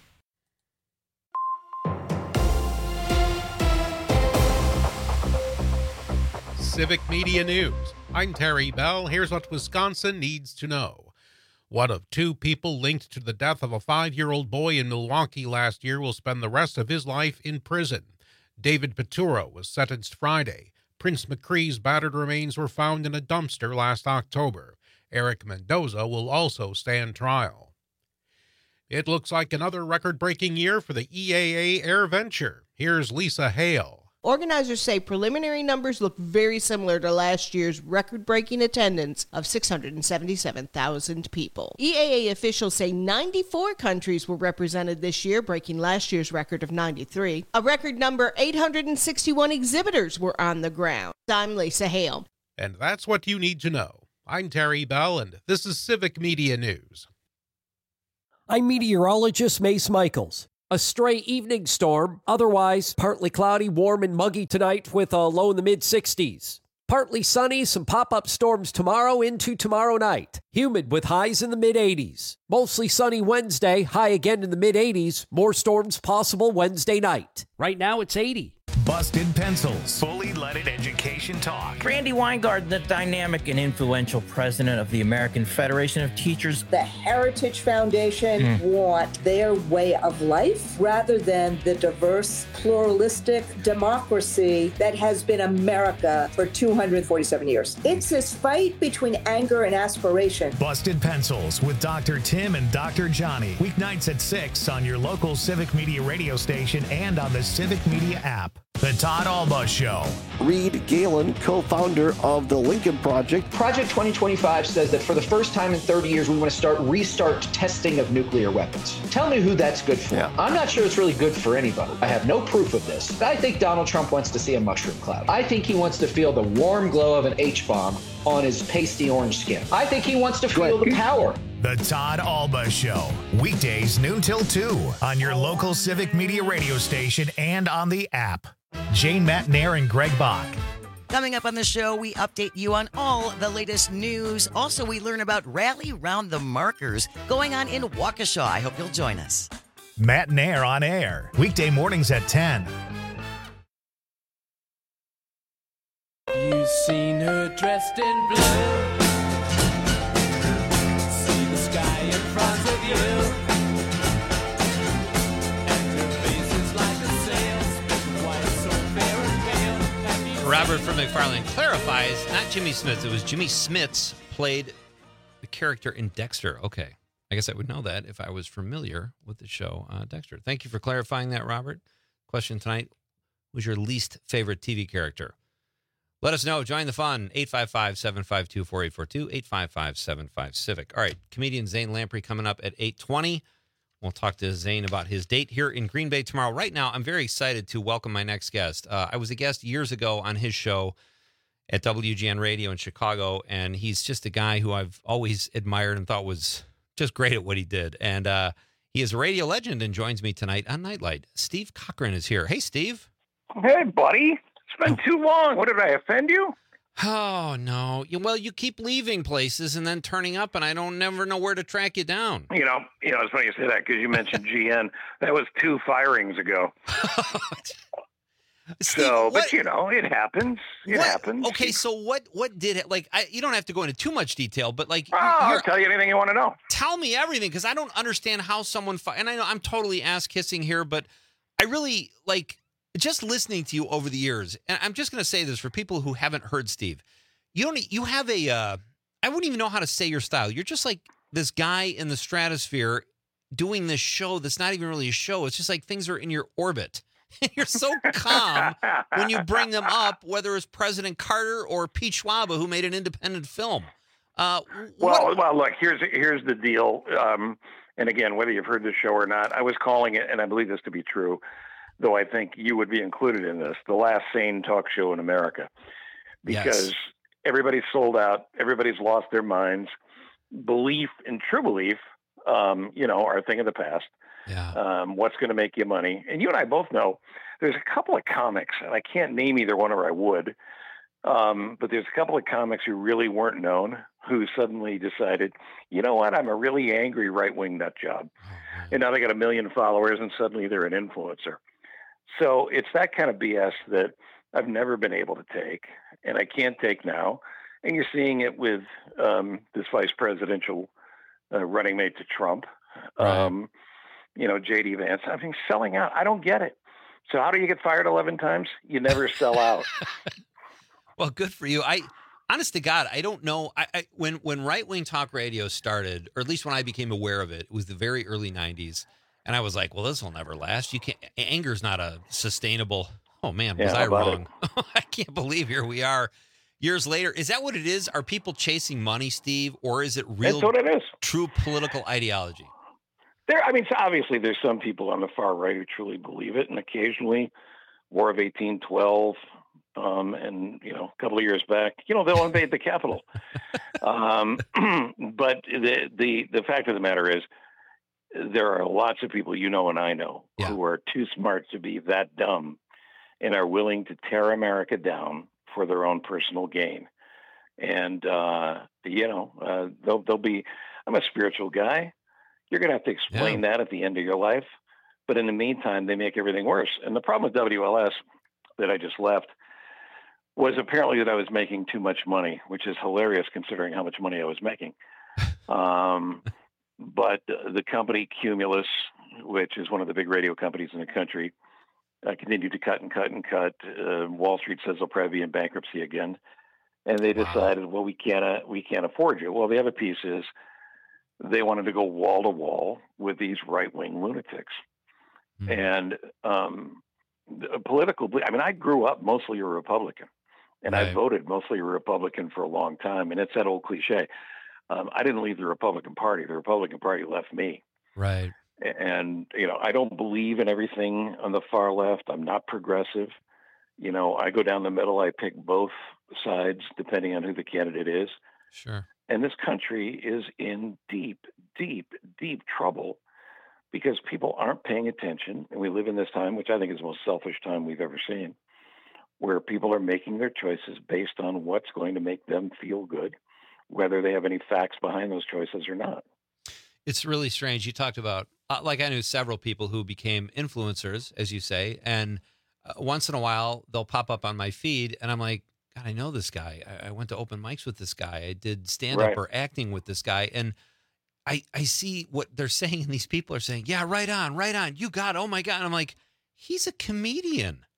Speaker 13: Civic Media News. I'm Terry Bell. Here's what Wisconsin needs to know. One of 2 people linked to the death of a 5-year-old boy in Milwaukee last year will spend the rest of his life in prison. David Peturo was sentenced Friday. Prince McCree's battered remains were found in a dumpster last October. Eric Mendoza will also stand trial. It looks like another record-breaking year for the EAA Air Venture. Here's Lisa Hale.
Speaker 11: Organizers say preliminary numbers look very similar to last year's record-breaking attendance of 677,000 people. EAA officials say 94 countries were represented this year, breaking last year's record of 93. A record number 861 exhibitors were on the ground. I'm Lisa Hale.
Speaker 13: And that's what you need to know. I'm Terry Bell, and this is Civic Media News.
Speaker 20: I'm meteorologist Mace Michaels. A stray evening storm, otherwise partly cloudy, warm and muggy tonight with a low in the mid-60s. Partly sunny, some pop-up storms tomorrow into tomorrow night. Humid with highs in the mid-80s. Mostly sunny Wednesday, high again in the mid-80s. More storms possible Wednesday night. Right now it's 80.
Speaker 2: Busted Pencils. Fully leaded education talk.
Speaker 12: Randy Weingarten, the dynamic and influential president of the American Federation of Teachers.
Speaker 25: The Heritage Foundation want their way of life rather than the diverse, pluralistic democracy that has been America for 247 years. It's this fight between anger and aspiration.
Speaker 2: Busted Pencils with Dr. Tim and Dr. Johnny. Weeknights at 6 on your local Civic Media radio station and on the Civic Media app. The Todd Alba Show.
Speaker 26: Reed Galen, co-founder of the Lincoln Project.
Speaker 27: Project 2025 says that for the first time in 30 years, we want to restart testing of nuclear weapons. Tell me who that's good for. Yeah. I'm not sure it's really good for anybody. I have no proof of this. I think Donald Trump wants to see a mushroom cloud. I think he wants to feel the warm glow of an H-bomb on his pasty orange skin. I think he wants to feel the power.
Speaker 2: The Todd Alba Show. Weekdays noon till 2 on your local Civic Media radio station and on the app. Jane Matnair and Greg Bach.
Speaker 28: Coming up on the show, we update you on all the latest news. Also, we learn about Rally Round the Markers going on in Waukesha. I hope you'll join us.
Speaker 2: Matnair on air. Weekday mornings at 10.
Speaker 1: You've seen her dressed in blue. See the sky in front of you.
Speaker 23: Robert Robert from McFarland clarifies, not Jimmy Smits. It was Jimmy Smits played the character in Dexter. Okay. I guess I would know that if I was familiar with the show Dexter. Thank you for clarifying that, Robert. Question tonight, who's your least favorite TV character? Let us know. Join the fun. 855-752-4842, 855-75-CIVIC. All right, comedian Zane Lamprey coming up at 8:20. We'll talk to Zane about his date here in Green Bay tomorrow. Right now, I'm very excited to welcome my next guest. I was a guest years ago on his show at WGN Radio in Chicago, and he's just a guy who I've always admired and thought was just great at what he did. And he is a radio legend and joins me tonight on Nightlight. Steve Cochran is here. Hey, Steve.
Speaker 3: Hey, buddy. It's been too long. What, did I offend you?
Speaker 23: Oh, no. Well, you keep leaving places and then turning up, and I don't never know where to track you down.
Speaker 3: You know, it's funny you say that because you mentioned GN. That was 2 firings ago.
Speaker 23: Steve,
Speaker 3: but it happens. It happens.
Speaker 23: Okay, so what did it, like, you don't have to go into too much detail, but like,
Speaker 3: I'll tell you anything you want to know.
Speaker 23: Tell me everything, because I don't understand how someone, and I know I'm totally ass kissing here, but I really like just listening to you over the years. And I'm just going to say this for people who haven't heard Steve. You have I wouldn't even know how to say your style. You're just like this guy in the stratosphere doing this show that's not even really a show. It's just like things are in your orbit. You're so calm when you bring them up, whether it's President Carter or Pete Schwab, who made an independent film.
Speaker 3: Well, look, here's the deal. And again, whether you've heard this show or not, I was calling it, and I believe this to be true, though I think you would be included in this, the last sane talk show in America. Because everybody's sold out. Everybody's lost their minds. Belief and true belief, are a thing of the past.
Speaker 23: Yeah.
Speaker 3: What's going to make you money? And you and I both know there's a couple of comics, and I can't name either one, or I would. But there's a couple of comics who really weren't known, who suddenly decided, you know what, I'm a really angry right-wing nut job. And now they got 1 million followers, and suddenly they're an influencer. So it's that kind of BS that I've never been able to take, and I can't take now. And you're seeing it with this vice presidential running mate to Trump.
Speaker 23: Right.
Speaker 3: J.D. Vance, I mean, selling out. I don't get it. So how do you get fired 11 times? You never sell out.
Speaker 23: Well, good for you. Honest to God, I don't know. When right-wing talk radio started, or at least when I became aware of it, it was the very early 90s. And I was like, well, this will never last. Anger's not a sustainable. Oh, man, was I wrong? I can't believe here we are years later. Is that what it is? Are people chasing money, Steve? Or is it real?
Speaker 3: That's what it is.
Speaker 23: True political ideology?
Speaker 3: So obviously there's some people on the far right who truly believe it. And occasionally War of 1812, and, a couple of years back, they'll invade the Capitol. But the fact of the matter is, there are lots of people and I know who are too smart to be that dumb and are willing to tear America down for their own personal gain. And, they'll be, I'm a spiritual guy. You're going to have to explain that at the end of your life. But in the meantime, they make everything worse. And the problem with WLS that I just left was apparently that I was making too much money, which is hilarious considering how much money I was making. But the company Cumulus, which is one of the big radio companies in the country, continued to cut and cut and cut. Wall Street says they'll probably be in bankruptcy again. And they decided, well, we can't afford you. Well, the other piece is they wanted to go wall to wall with these right-wing lunatics. And political, I grew up mostly a Republican, and I voted mostly a Republican for a long time. And it's that old cliche. I didn't leave the Republican Party. The Republican Party left me.
Speaker 23: Right.
Speaker 3: And, I don't believe in everything on the far left. I'm not progressive. I go down the middle. I pick both sides depending on who the candidate is.
Speaker 23: Sure.
Speaker 3: And this country is in deep, deep, deep trouble because people aren't paying attention. And we live in this time, which I think is the most selfish time we've ever seen, where people are making their choices based on what's going to make them feel good, whether they have any facts behind those choices or not.
Speaker 23: It's really strange. You talked about, I knew several people who became influencers, as you say, and once in a while they'll pop up on my feed and I'm like, God, I know this guy. I went to open mics with this guy. I did stand-up or acting with this guy. And I see what they're saying, and these people are saying, yeah, right on. You got it. Oh, my God. And I'm like, he's a comedian.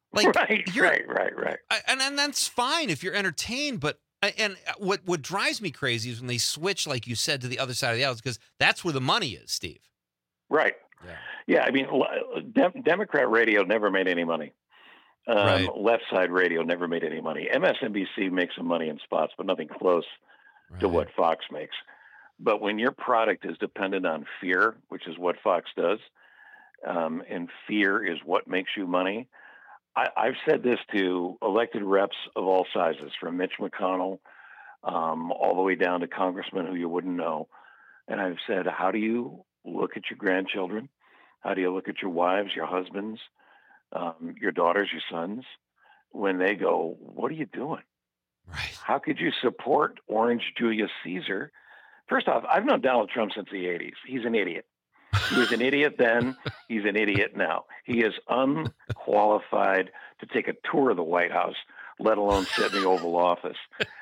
Speaker 23: Like,
Speaker 3: right.
Speaker 23: And that's fine if you're entertained, but and what drives me crazy is when they switch, like you said, to the other side of the aisle, because that's where the money is, Steve.
Speaker 3: Right. Yeah. I mean, Democrat radio never made any money. Left side radio never made any money. MSNBC makes some money in spots, but nothing close to what Fox makes. But when your product is dependent on fear, which is what Fox does, and fear is what makes you money. I've said this to elected reps of all sizes, from Mitch McConnell all the way down to congressmen who you wouldn't know. And I've said, how do you look at your grandchildren? How do you look at your wives, your husbands, your daughters, your sons, when they go, what are you doing?
Speaker 23: Right.
Speaker 3: How could you support Orange Julius Caesar? First off, I've known Donald Trump since the 80s. He's an idiot. He was an idiot then. He's an idiot now. He is unqualified to take a tour of the White House, let alone sit in the Oval Office.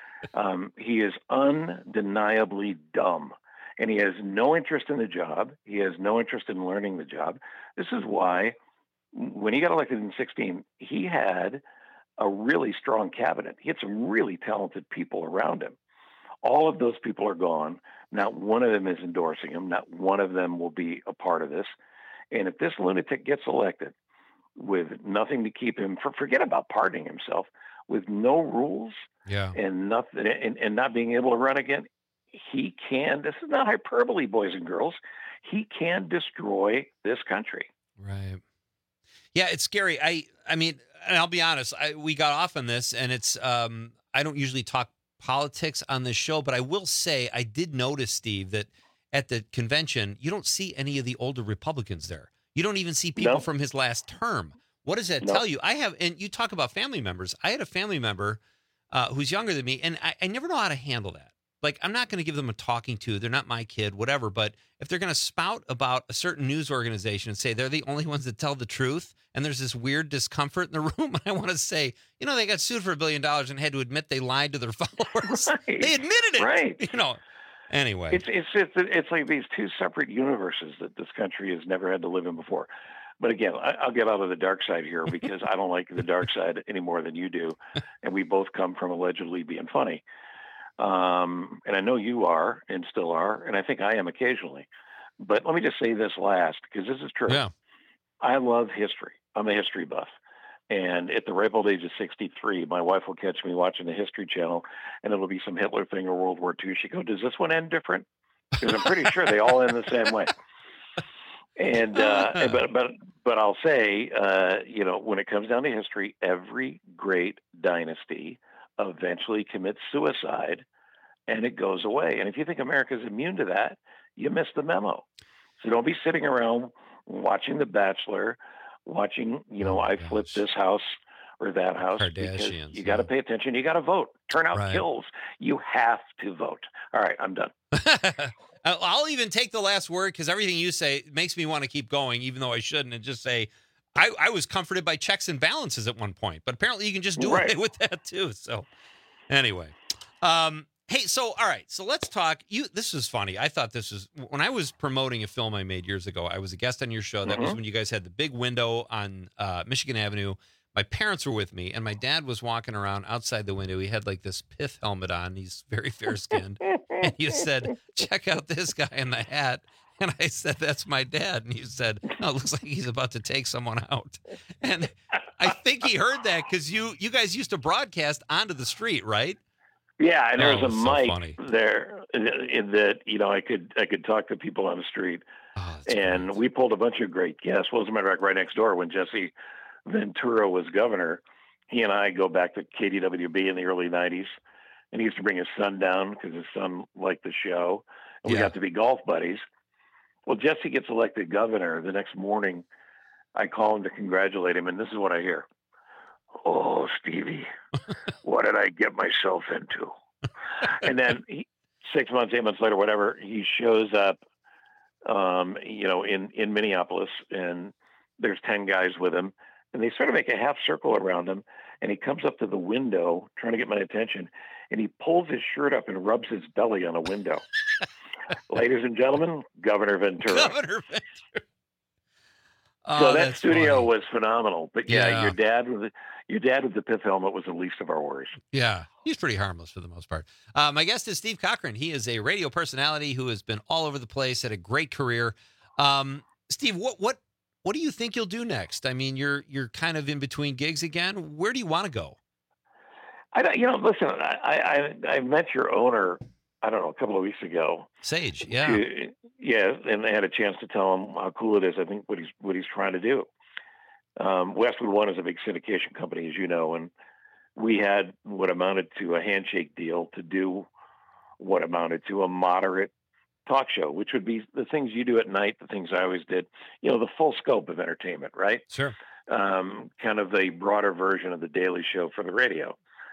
Speaker 3: He is undeniably dumb, and he has no interest in the job. He has no interest in learning the job. This is why when he got elected in 2016, he had a really strong cabinet. He had some really talented people around him. All of those people are gone. Not one of them is endorsing him. Not one of them will be a part of this. And if this lunatic gets elected with nothing to keep him, forget about pardoning himself, with no rules and nothing, and not being able to run again, he can. This is not hyperbole, boys and girls. He can destroy this country.
Speaker 23: Right. Yeah, it's scary. I mean, and I'll be honest. We got off on this, and it's. I don't usually talk politics on this show, but I will say I did notice, Steve, that at the convention you don't see any of the older Republicans there. You don't even see people from his last term. What does that tell you? And you talk about family members. I had a family member who's younger than me, and I never know how to handle that. Like, I'm not going to give them a talking to. They're not my kid, whatever. But if they're going to spout about a certain news organization and say they're the only ones that tell the truth, and there's this weird discomfort in the room, I want to say, they got sued for $1 billion and had to admit they lied to their followers. Right. They admitted it.
Speaker 3: Right.
Speaker 23: Anyway.
Speaker 3: It's like these two separate universes that this country has never had to live in before. But again, I'll get out of the dark side here because I don't like the dark side any more than you do. And we both come from allegedly being funny. And I know you are and still are, and I think I am occasionally. But let me just say this last, because this is true.
Speaker 23: Yeah.
Speaker 3: I love history. I'm a history buff. And at the ripe old age of 63, my wife will catch me watching the History Channel, and it'll be some Hitler thing or World War II. She goes, does this one end different? Because I'm pretty sure they all end the same way. And but I'll say, when it comes down to history, every great dynasty eventually commits suicide, and it goes away. And if you think America's immune to that, you missed the memo. So don't be sitting around watching The Bachelor, watching, I flipped this house or that house. Because you got to pay attention. You got to vote. Turnout kills. You have to vote. All right, I'm done.
Speaker 23: I'll even take the last word because everything you say makes me want to keep going, even though I shouldn't, and just say, I was comforted by checks and balances at one point, but apparently you can just do away with that too. So anyway, hey, so all right, so let's talk. This is funny. I thought this was when I was promoting a film I made years ago. I was a guest on your show. That was when you guys had the big window on Michigan Avenue. My parents were with me, and my dad was walking around outside the window. He had like this pith helmet on. He's very fair-skinned. And you said, check out this guy in the hat. And I said, that's my dad. And you said, no, it looks like he's about to take someone out. And I think he heard that because you guys used to broadcast onto the street, right?
Speaker 3: Yeah, and there was a mic there in that, I could talk to people on the street. And we pulled a bunch of great guests. Well, as a matter of fact, right next door when Jesse Ventura was governor, he and I go back to KDWB in the early 90s. And he used to bring his son down because his son liked the show. And we got to be golf buddies. Well, Jesse gets elected governor. The next morning, I call him to congratulate him, and this is what I hear. Oh, Stevie, what did I get myself into? And then 6 months, 8 months later, whatever, he shows up, in Minneapolis, and there's 10 guys with him, and they sort of make a half circle around him, and he comes up to the window trying to get my attention, and he pulls his shirt up and rubs his belly on a window. Ladies and gentlemen, Governor Ventura.
Speaker 23: Governor Ventura.
Speaker 3: So that studio
Speaker 23: funny.
Speaker 3: was phenomenal. But yeah, your dad with the pith helmet was the least of our worries.
Speaker 23: Yeah, he's pretty harmless for the most part. My guest is Steve Cochran. He is a radio personality who has been all over the place, had a great career. Steve, what do you think you'll do next? I mean, you're kind of in between gigs again. Where do you want to go?
Speaker 3: Listen, I met your owner, I don't know, a couple of weeks ago.
Speaker 23: Sage, yeah.
Speaker 3: And I had a chance to tell him how cool it is, I think, what he's trying to do. Westwood One is a big syndication company, as you know, and we had what amounted to a handshake deal to do what amounted to a moderate talk show, which would be the things you do at night, the things I always did, the full scope of entertainment, right?
Speaker 23: Sure.
Speaker 3: Kind of a broader version of the Daily Show for the radio,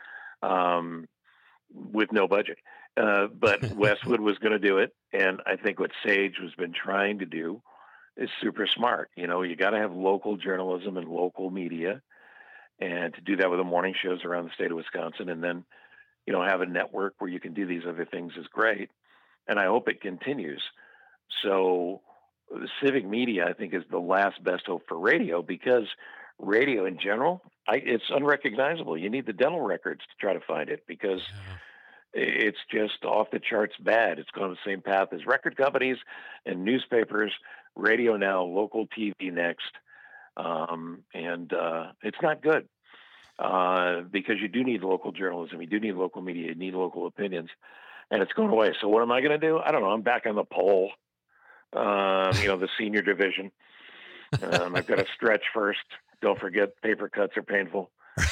Speaker 3: with no budget. But Westwood was going to do it. And I think what Sage has been trying to do is super smart. You got to have local journalism and local media. And to do that with the morning shows around the state of Wisconsin, and then, have a network where you can do these other things is great. And I hope it continues. So civic media, I think, is the last best hope for radio, because radio in general, it's unrecognizable. You need the dental records to try to find it, because it's just off the charts bad. It's gone the same path as record companies and newspapers, radio now, local TV next. And it's not good, because you do need local journalism. You do need local media. You need local opinions. And it's going away. So what am I going to do? I don't know. I'm back on the pole, the senior division. I've got to stretch first. Don't forget, paper cuts are painful.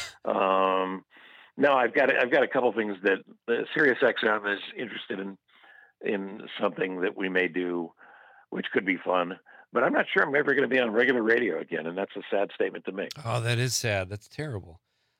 Speaker 3: No, I've got a couple things that SiriusXM is interested in something that we may do, which could be fun. But I'm not sure I'm ever going to be on regular radio again, and that's a sad statement to make.
Speaker 23: Oh, that is sad. That's terrible.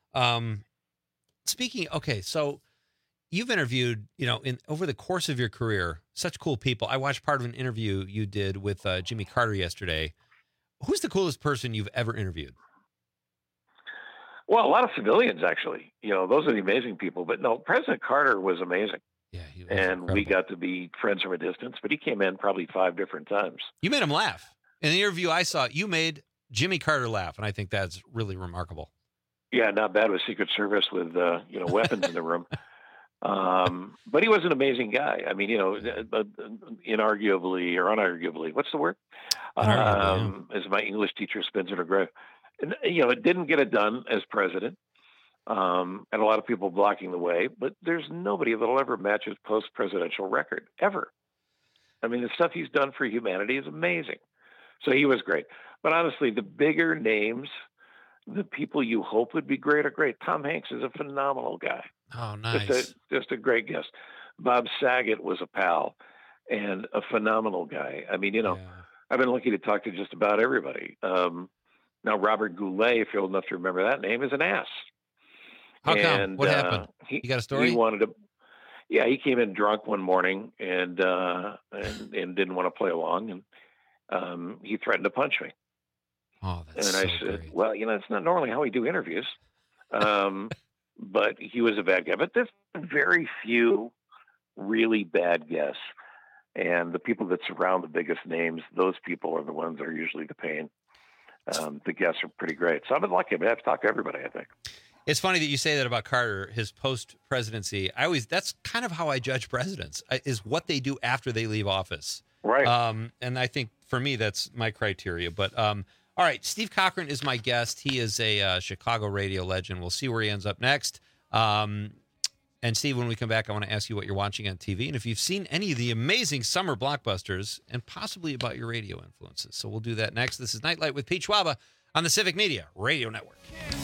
Speaker 23: So you've interviewed, over the course of your career, such cool people. I watched part of an interview you did with Jimmy Carter yesterday. Who's the coolest person you've ever interviewed?
Speaker 3: Well, a lot of civilians, actually. Those are the amazing people. But no, President Carter was amazing.
Speaker 23: Yeah, he was
Speaker 3: incredible. We got to be friends from a distance, but he came in probably 5 different times.
Speaker 23: You made him laugh. In the interview I saw, you made Jimmy Carter laugh, and I think that's really remarkable.
Speaker 3: Yeah, not bad with Secret Service with, weapons in the room. But he was an amazing guy. I mean, inarguably or unarguably, what's the word? As my English teacher spins in her grave. And, it didn't get it done as president. And a lot of people blocking the way, but there's nobody that'll ever match his post-presidential record, ever. I mean, the stuff he's done for humanity is amazing. So he was great. But honestly, the bigger names, the people you hope would be great are great. Tom Hanks is a phenomenal guy.
Speaker 23: Oh, nice.
Speaker 3: Just a great guest. Bob Saget was a pal and a phenomenal guy. I mean, I've been lucky to talk to just about everybody. Now, Robert Goulet, if you're old enough to remember that name, is an ass.
Speaker 23: How come? What happened? You got a story?
Speaker 3: He wanted to. Yeah, he came in drunk one morning and didn't want to play along, and he threatened to punch me.
Speaker 23: Oh, that's
Speaker 3: and
Speaker 23: so
Speaker 3: I said,
Speaker 23: great.
Speaker 3: well, it's not normally how we do interviews, but he was a bad guy. But there's very few really bad guests, and the people that surround the biggest names, those people are the ones that are usually the pain. The guests are pretty great. So I've been lucky. I've talked to everybody, I think.
Speaker 23: It's funny that you say that about Carter, his post-presidency. That's kind of how I judge presidents, is what they do after they leave office.
Speaker 3: Right.
Speaker 23: And I think for me, that's my criteria. But all right, Steve Cochran is my guest. He is a Chicago radio legend. We'll see where he ends up next. And Steve, when we come back, I want to ask you what you're watching on TV and if you've seen any of the amazing summer blockbusters and possibly about your radio influences. So we'll do that next. This is Nightlight with Pete Schwaba on the Civic Media Radio Network.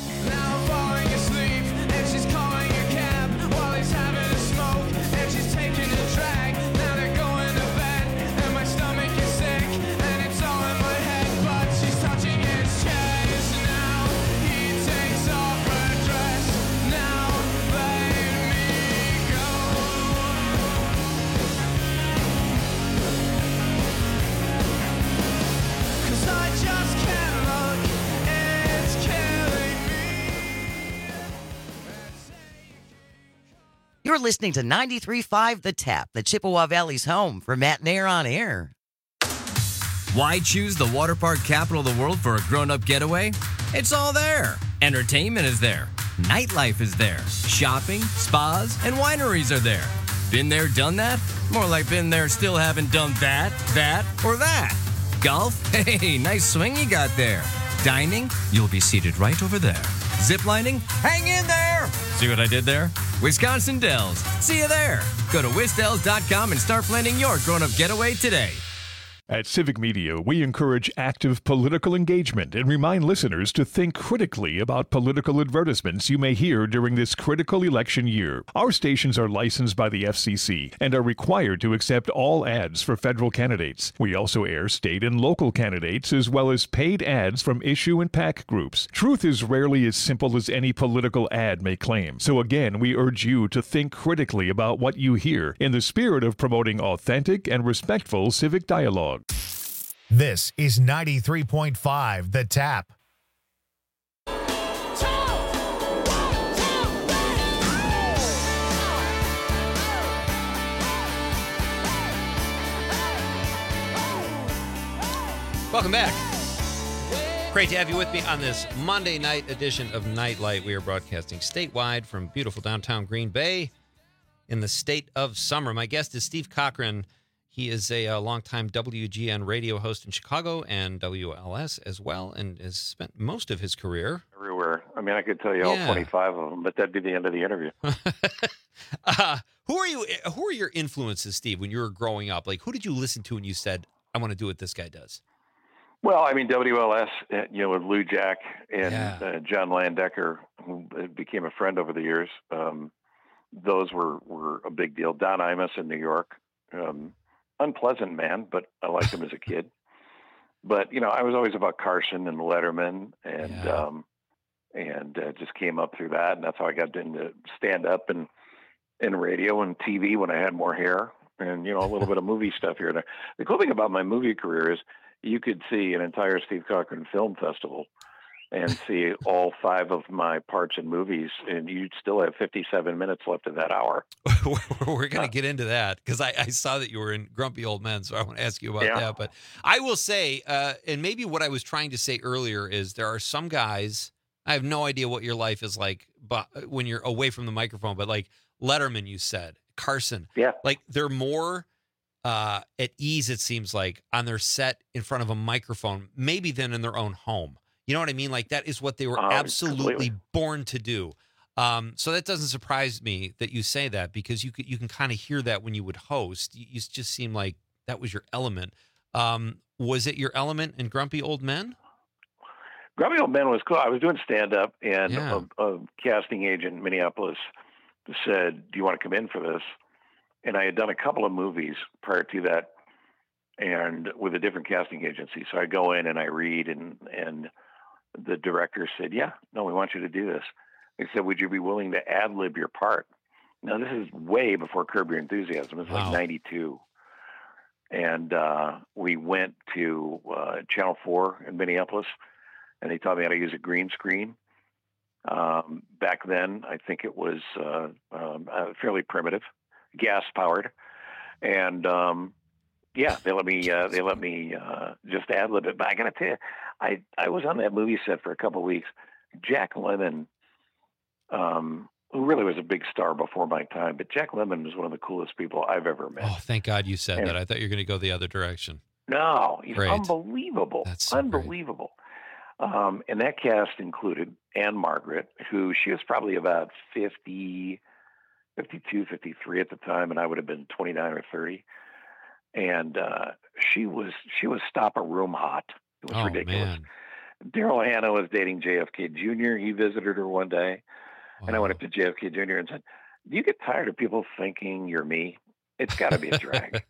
Speaker 28: You're listening to 93.5 The Tap, the Chippewa Valley's home for Matt Nair on air.
Speaker 14: Why choose the water park capital of the world for a grown-up getaway? It's all there. Entertainment is there. Nightlife is there. Shopping, spas, and wineries are there. Been there, done that? More like been there, still haven't done that, or that. Golf? Hey, nice swing you got there. Dining? You'll be seated right over there. Ziplining? Hang in there! See what I did there? Wisconsin Dells. See you there. Go to wisdells.com and start planning your grown-up getaway today.
Speaker 15: At Civic Media, we encourage active political engagement and remind listeners to think critically about political advertisements you may hear during this critical election year. Our stations are licensed by the FCC and are required to accept all ads for federal candidates. We also air state and local candidates as well as paid ads from issue and PAC groups. Truth is rarely as simple as any political ad may claim. So again, we urge you to think critically about what you hear in the spirit of promoting authentic and respectful civic dialogue.
Speaker 2: This is 93.5 The Tap.
Speaker 23: Welcome back. Great to have you with me on this Monday night edition of Nightlight. We are broadcasting statewide from beautiful downtown Green Bay in the state of summer. My guest is Steve Cochran. He is a longtime WGN radio host in Chicago and WLS as well, and has spent most of his career
Speaker 3: everywhere. I mean, I could tell you all 25 of them, but that'd be the end of the interview.
Speaker 23: Who are your influences, Steve, when you were growing up? Like, who did you listen to and you said, I want to do what this guy does?
Speaker 3: Well, I mean, WLS, with Lou Jack and John Landecker, who became a friend over the years. Those were a big deal. Don Imus in New York. Unpleasant man, but I liked him as a kid. But, I was always about Carson and Letterman and just came up through that. And that's how I got into stand up and radio and TV when I had more hair and, a little bit of movie stuff here and there. The cool thing about my movie career is you could see an entire Steve Cochran Film Festival and see all 5 of my parts in movies, and you'd still have 57 minutes left of that hour.
Speaker 23: We're going to get into that because I saw that you were in Grumpy Old Men, so I want to ask you about that. But I will say, and maybe what I was trying to say earlier is there are some guys, I have no idea what your life is like but when you're away from the microphone, but like Letterman, you said, Carson.
Speaker 3: Yeah.
Speaker 23: Like they're more at ease, it seems like, on their set in front of a microphone, maybe than in their own home. You know what I mean? Like that is what they were absolutely born to do. So that doesn't surprise me that you say that because you can kind of hear that when you would host. You just seem like that was your element. Was it your element in Grumpy Old Men?
Speaker 3: Grumpy Old Men was cool. I was doing stand-up, and a casting agent in Minneapolis said, do you want to come in for this? And I had done a couple of movies prior to that and with a different casting agency. So I go in and I read and the director said, we want you to do this. They said, would you be willing to ad-lib your part? Now, this is way before Curb Your Enthusiasm. It's like 92. And we went to Channel 4 in Minneapolis, and they taught me how to use a green screen. Back then, I think it was fairly primitive, gas-powered. And, they let me just ad-lib it. But I got to tell you, I was on that movie set for a couple of weeks. Jack Lemmon, who really was a big star before my time, but Jack Lemmon was one of the coolest people I've ever met.
Speaker 23: Oh, thank God you said that. I thought you were going to go the other direction.
Speaker 3: No, he's
Speaker 23: Great.
Speaker 3: Unbelievable.
Speaker 23: That's so
Speaker 3: unbelievable. And that cast included Anne Margaret, who she was probably about 50, 52, 53 at the time, and I would have been 29 or 30. And she was stop a room hot. It was ridiculous.
Speaker 23: Man.
Speaker 3: Daryl Hannah was dating JFK Jr. He visited her one day, and I went up to JFK Jr. and said, do you get tired of people thinking you're me? It's got to be a drag.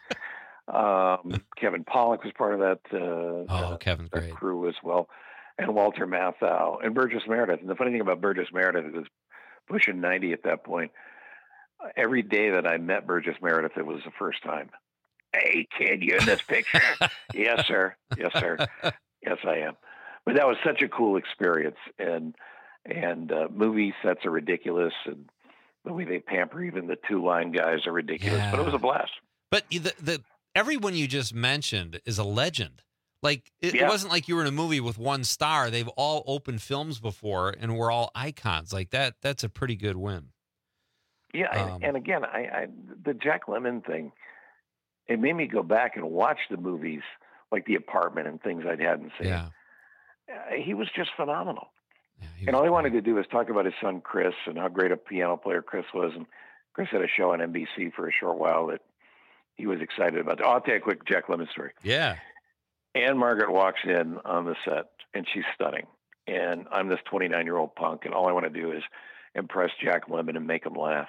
Speaker 3: Kevin Pollak was part of that
Speaker 23: Kevin's great.
Speaker 3: Crew as well, and Walter Matthau and Burgess Meredith. And the funny thing about Burgess Meredith is pushing 90 at that point. Every day that I met Burgess Meredith, it was the first time. Hey, kid, you in this picture? Yes, sir. Yes, sir. Yes, I am. But that was such a cool experience. And movie sets are ridiculous. And the way they pamper even the two-line guys are ridiculous.
Speaker 23: Yeah.
Speaker 3: But it was a blast.
Speaker 23: But everyone you just mentioned is a legend. Like, it wasn't like you were in a movie with one star. They've all opened films before, and we're all icons. Like, that's a pretty good win.
Speaker 3: Yeah, and again, I the Jack Lemmon thing, it made me go back and watch the movies, like The Apartment and things I hadn't seen.
Speaker 23: Yeah.
Speaker 3: He was just phenomenal. And all he wanted to do was talk about his son, Chris, and how great a piano player Chris was. And Chris had a show on NBC for a short while that he was excited about. I'll tell you a quick Jack Lemmon story.
Speaker 23: Yeah.
Speaker 3: Ann-Margaret walks in on the set, and she's stunning. And I'm this 29-year-old punk, and all I want to do is impress Jack Lemmon and him laugh.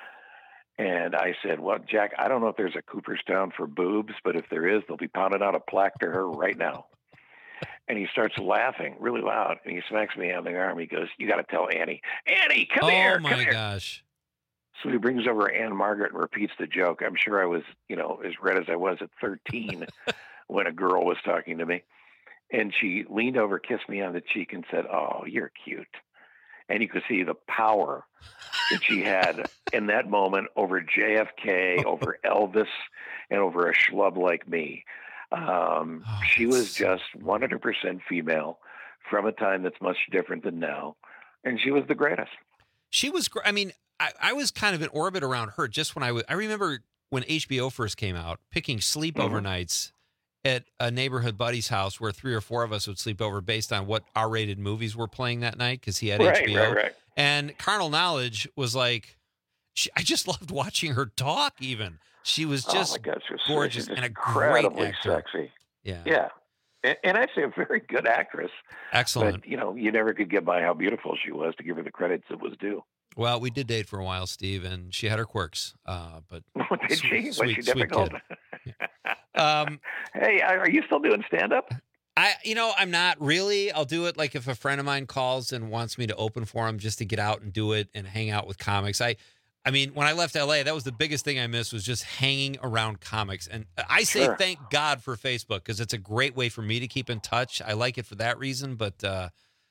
Speaker 3: And I said, well, Jack, I don't know if there's a Cooperstown for boobs, but if there is, they'll be pounding out a plaque to her right now. And he starts laughing really loud, and he smacks me on the arm. He goes, you got to tell Annie. Annie, come here.
Speaker 23: Oh, my gosh.
Speaker 3: So he brings over Ann-Margaret and repeats the joke. I'm sure I was, as red as I was at 13 when a girl was talking to me. And she leaned over, kissed me on the cheek, and said, oh, you're cute. And you could see the power that she had in that moment over JFK, over Elvis, and over a schlub like me. She was just 100% female from a time that's much different than now. And she was the greatest.
Speaker 23: She was great. I mean, I was kind of in orbit around her just when I remember when HBO first came out, picking sleepover nights at a neighborhood buddy's house where 3 or 4 of us would sleep over based on what R-rated movies were playing that night because he had HBO.
Speaker 3: Right.
Speaker 23: And Carnal Knowledge was like, I just loved watching her talk even. She was just gorgeous and a great actor.
Speaker 3: Sexy.
Speaker 23: Yeah.
Speaker 3: And actually a very good actress.
Speaker 23: Excellent.
Speaker 3: But, you never could get by how beautiful she was to give her the credits it was due.
Speaker 23: Well, we did date for a while, Steve, and she had her quirks. But
Speaker 3: did she? Was she difficult?
Speaker 23: Yeah.
Speaker 3: Hey, are you still doing stand-up?
Speaker 23: I'm not really. I'll do it like if a friend of mine calls and wants me to open for him just to get out and do it and hang out with comics. I mean, when I left LA, that was the biggest thing I missed was just hanging around comics. And I say thank God for Facebook because it's a great way for me to keep in touch. I like it for that reason. But are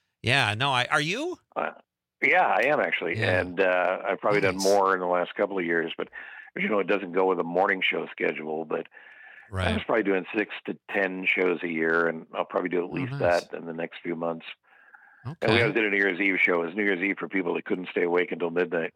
Speaker 23: you?
Speaker 3: Yeah, I am actually. Yeah. And I've probably done more in the last couple of years. But, it doesn't go with a morning show schedule. But I was probably doing 6 to 10 shows a year. And I'll probably do at least that in the next few months. Okay. And we always did a New Year's Eve show. It was New Year's Eve for people that couldn't stay awake until midnight.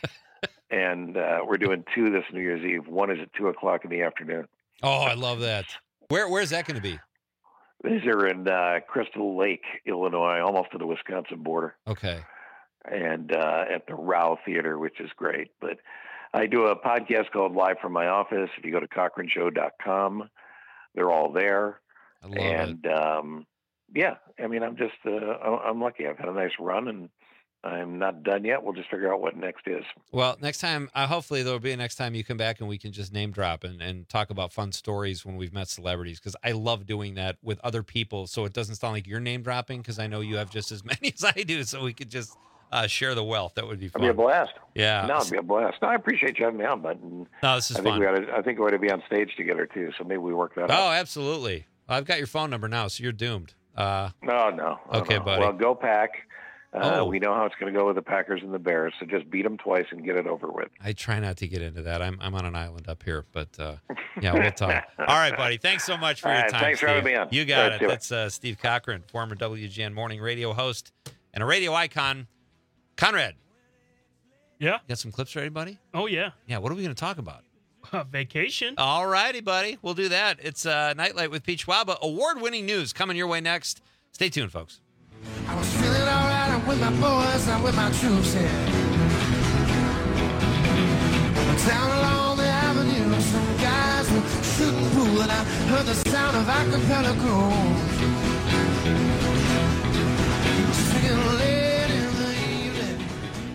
Speaker 3: And we're doing 2 this New Year's Eve. One is at 2:00 in the afternoon.
Speaker 23: Oh, I love that. Where's that going to be?
Speaker 3: These are in Crystal Lake, Illinois, almost to the Wisconsin border.
Speaker 23: Okay.
Speaker 3: And at the Rao Theater, which is great. But I do a podcast called Live from My Office. If you go to CochranShow.com, they're all there.
Speaker 23: I love
Speaker 3: it. I'm just I'm lucky. I've had a nice run, and I'm not done yet. We'll just figure out what next is.
Speaker 23: Well, next time, hopefully there'll be a next time you come back and we can just name drop and talk about fun stories when we've met celebrities, because I love doing that with other people so it doesn't sound like you're name dropping, because I know you have just as many as I do, so we could just share the wealth. That would be fun.
Speaker 3: It'd be a blast.
Speaker 23: Yeah.
Speaker 3: No, it'd be a blast. No, I appreciate you having me on, bud.
Speaker 23: No, this is fun.
Speaker 3: I think we ought to be on stage together, too, so maybe we work that out.
Speaker 23: Oh, absolutely. I've got your phone number now, so you're doomed.
Speaker 3: No.
Speaker 23: Okay, buddy.
Speaker 3: Well, go Pack. We know how it's going to go with the Packers and the Bears, so just beat them twice and get it over with.
Speaker 23: I try not to get into that. I'm on an island up here, but we'll talk. All right, buddy. Thanks so much for your time,
Speaker 3: thanks
Speaker 23: Steve.
Speaker 3: for having me on.
Speaker 23: You got it. That's Steve Cochran, former WGN morning radio host and a radio icon. Conrad.
Speaker 24: Yeah?
Speaker 23: Got some clips ready, buddy?
Speaker 24: Oh, yeah.
Speaker 23: Yeah, what are we going to talk about?
Speaker 24: Vacation.
Speaker 23: All righty, buddy. We'll do that. It's Nightlight with Pete Schwaba. Award-winning news coming your way next. Stay tuned, folks.
Speaker 1: I was feeling all right. I'm with my boys. I'm with my troops here. Down along the avenue, some guys were shooting pool, and I heard the sound of acapella grooves. Singing late in the evening.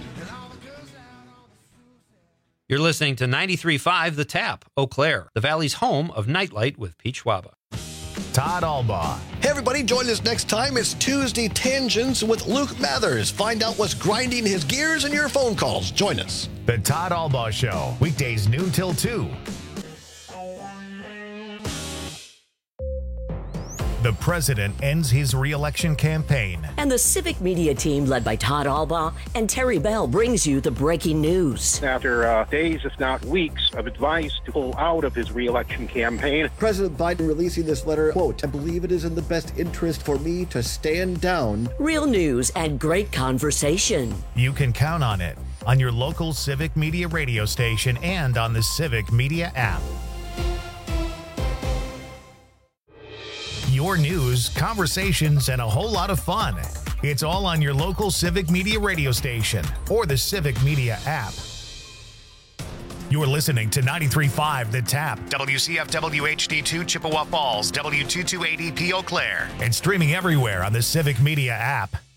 Speaker 23: You're listening to 93.5 The Tap, Eau Claire, the Valley's home of Nightlight with Pete Schwaba.
Speaker 2: Todd Albaugh.
Speaker 6: Hey, everybody, join us next time. It's Tuesday Tangents with Luke Mathers. Find out what's grinding his gears in your phone calls. Join us.
Speaker 2: The Todd Albaugh Show, weekdays noon till 2. The president ends his re-election campaign.
Speaker 5: And the Civic Media team, led by Todd Albaugh and Terry Bell, brings you the breaking news.
Speaker 7: After days, if not weeks, of advice to pull out of his re-election campaign.
Speaker 6: President Biden releasing this letter, quote, "I believe it is in the best interest for me to stand down."
Speaker 5: Real news and great conversation.
Speaker 2: You can count on it on your local Civic Media radio station and on the Civic Media app. Your news, conversations, and a whole lot of fun. It's all on your local Civic Media radio station or the Civic Media app. You're listening to 93.5 The Tap, WCFW HD2 Chippewa Falls, W228EP Eau Claire, and streaming everywhere on the Civic Media app.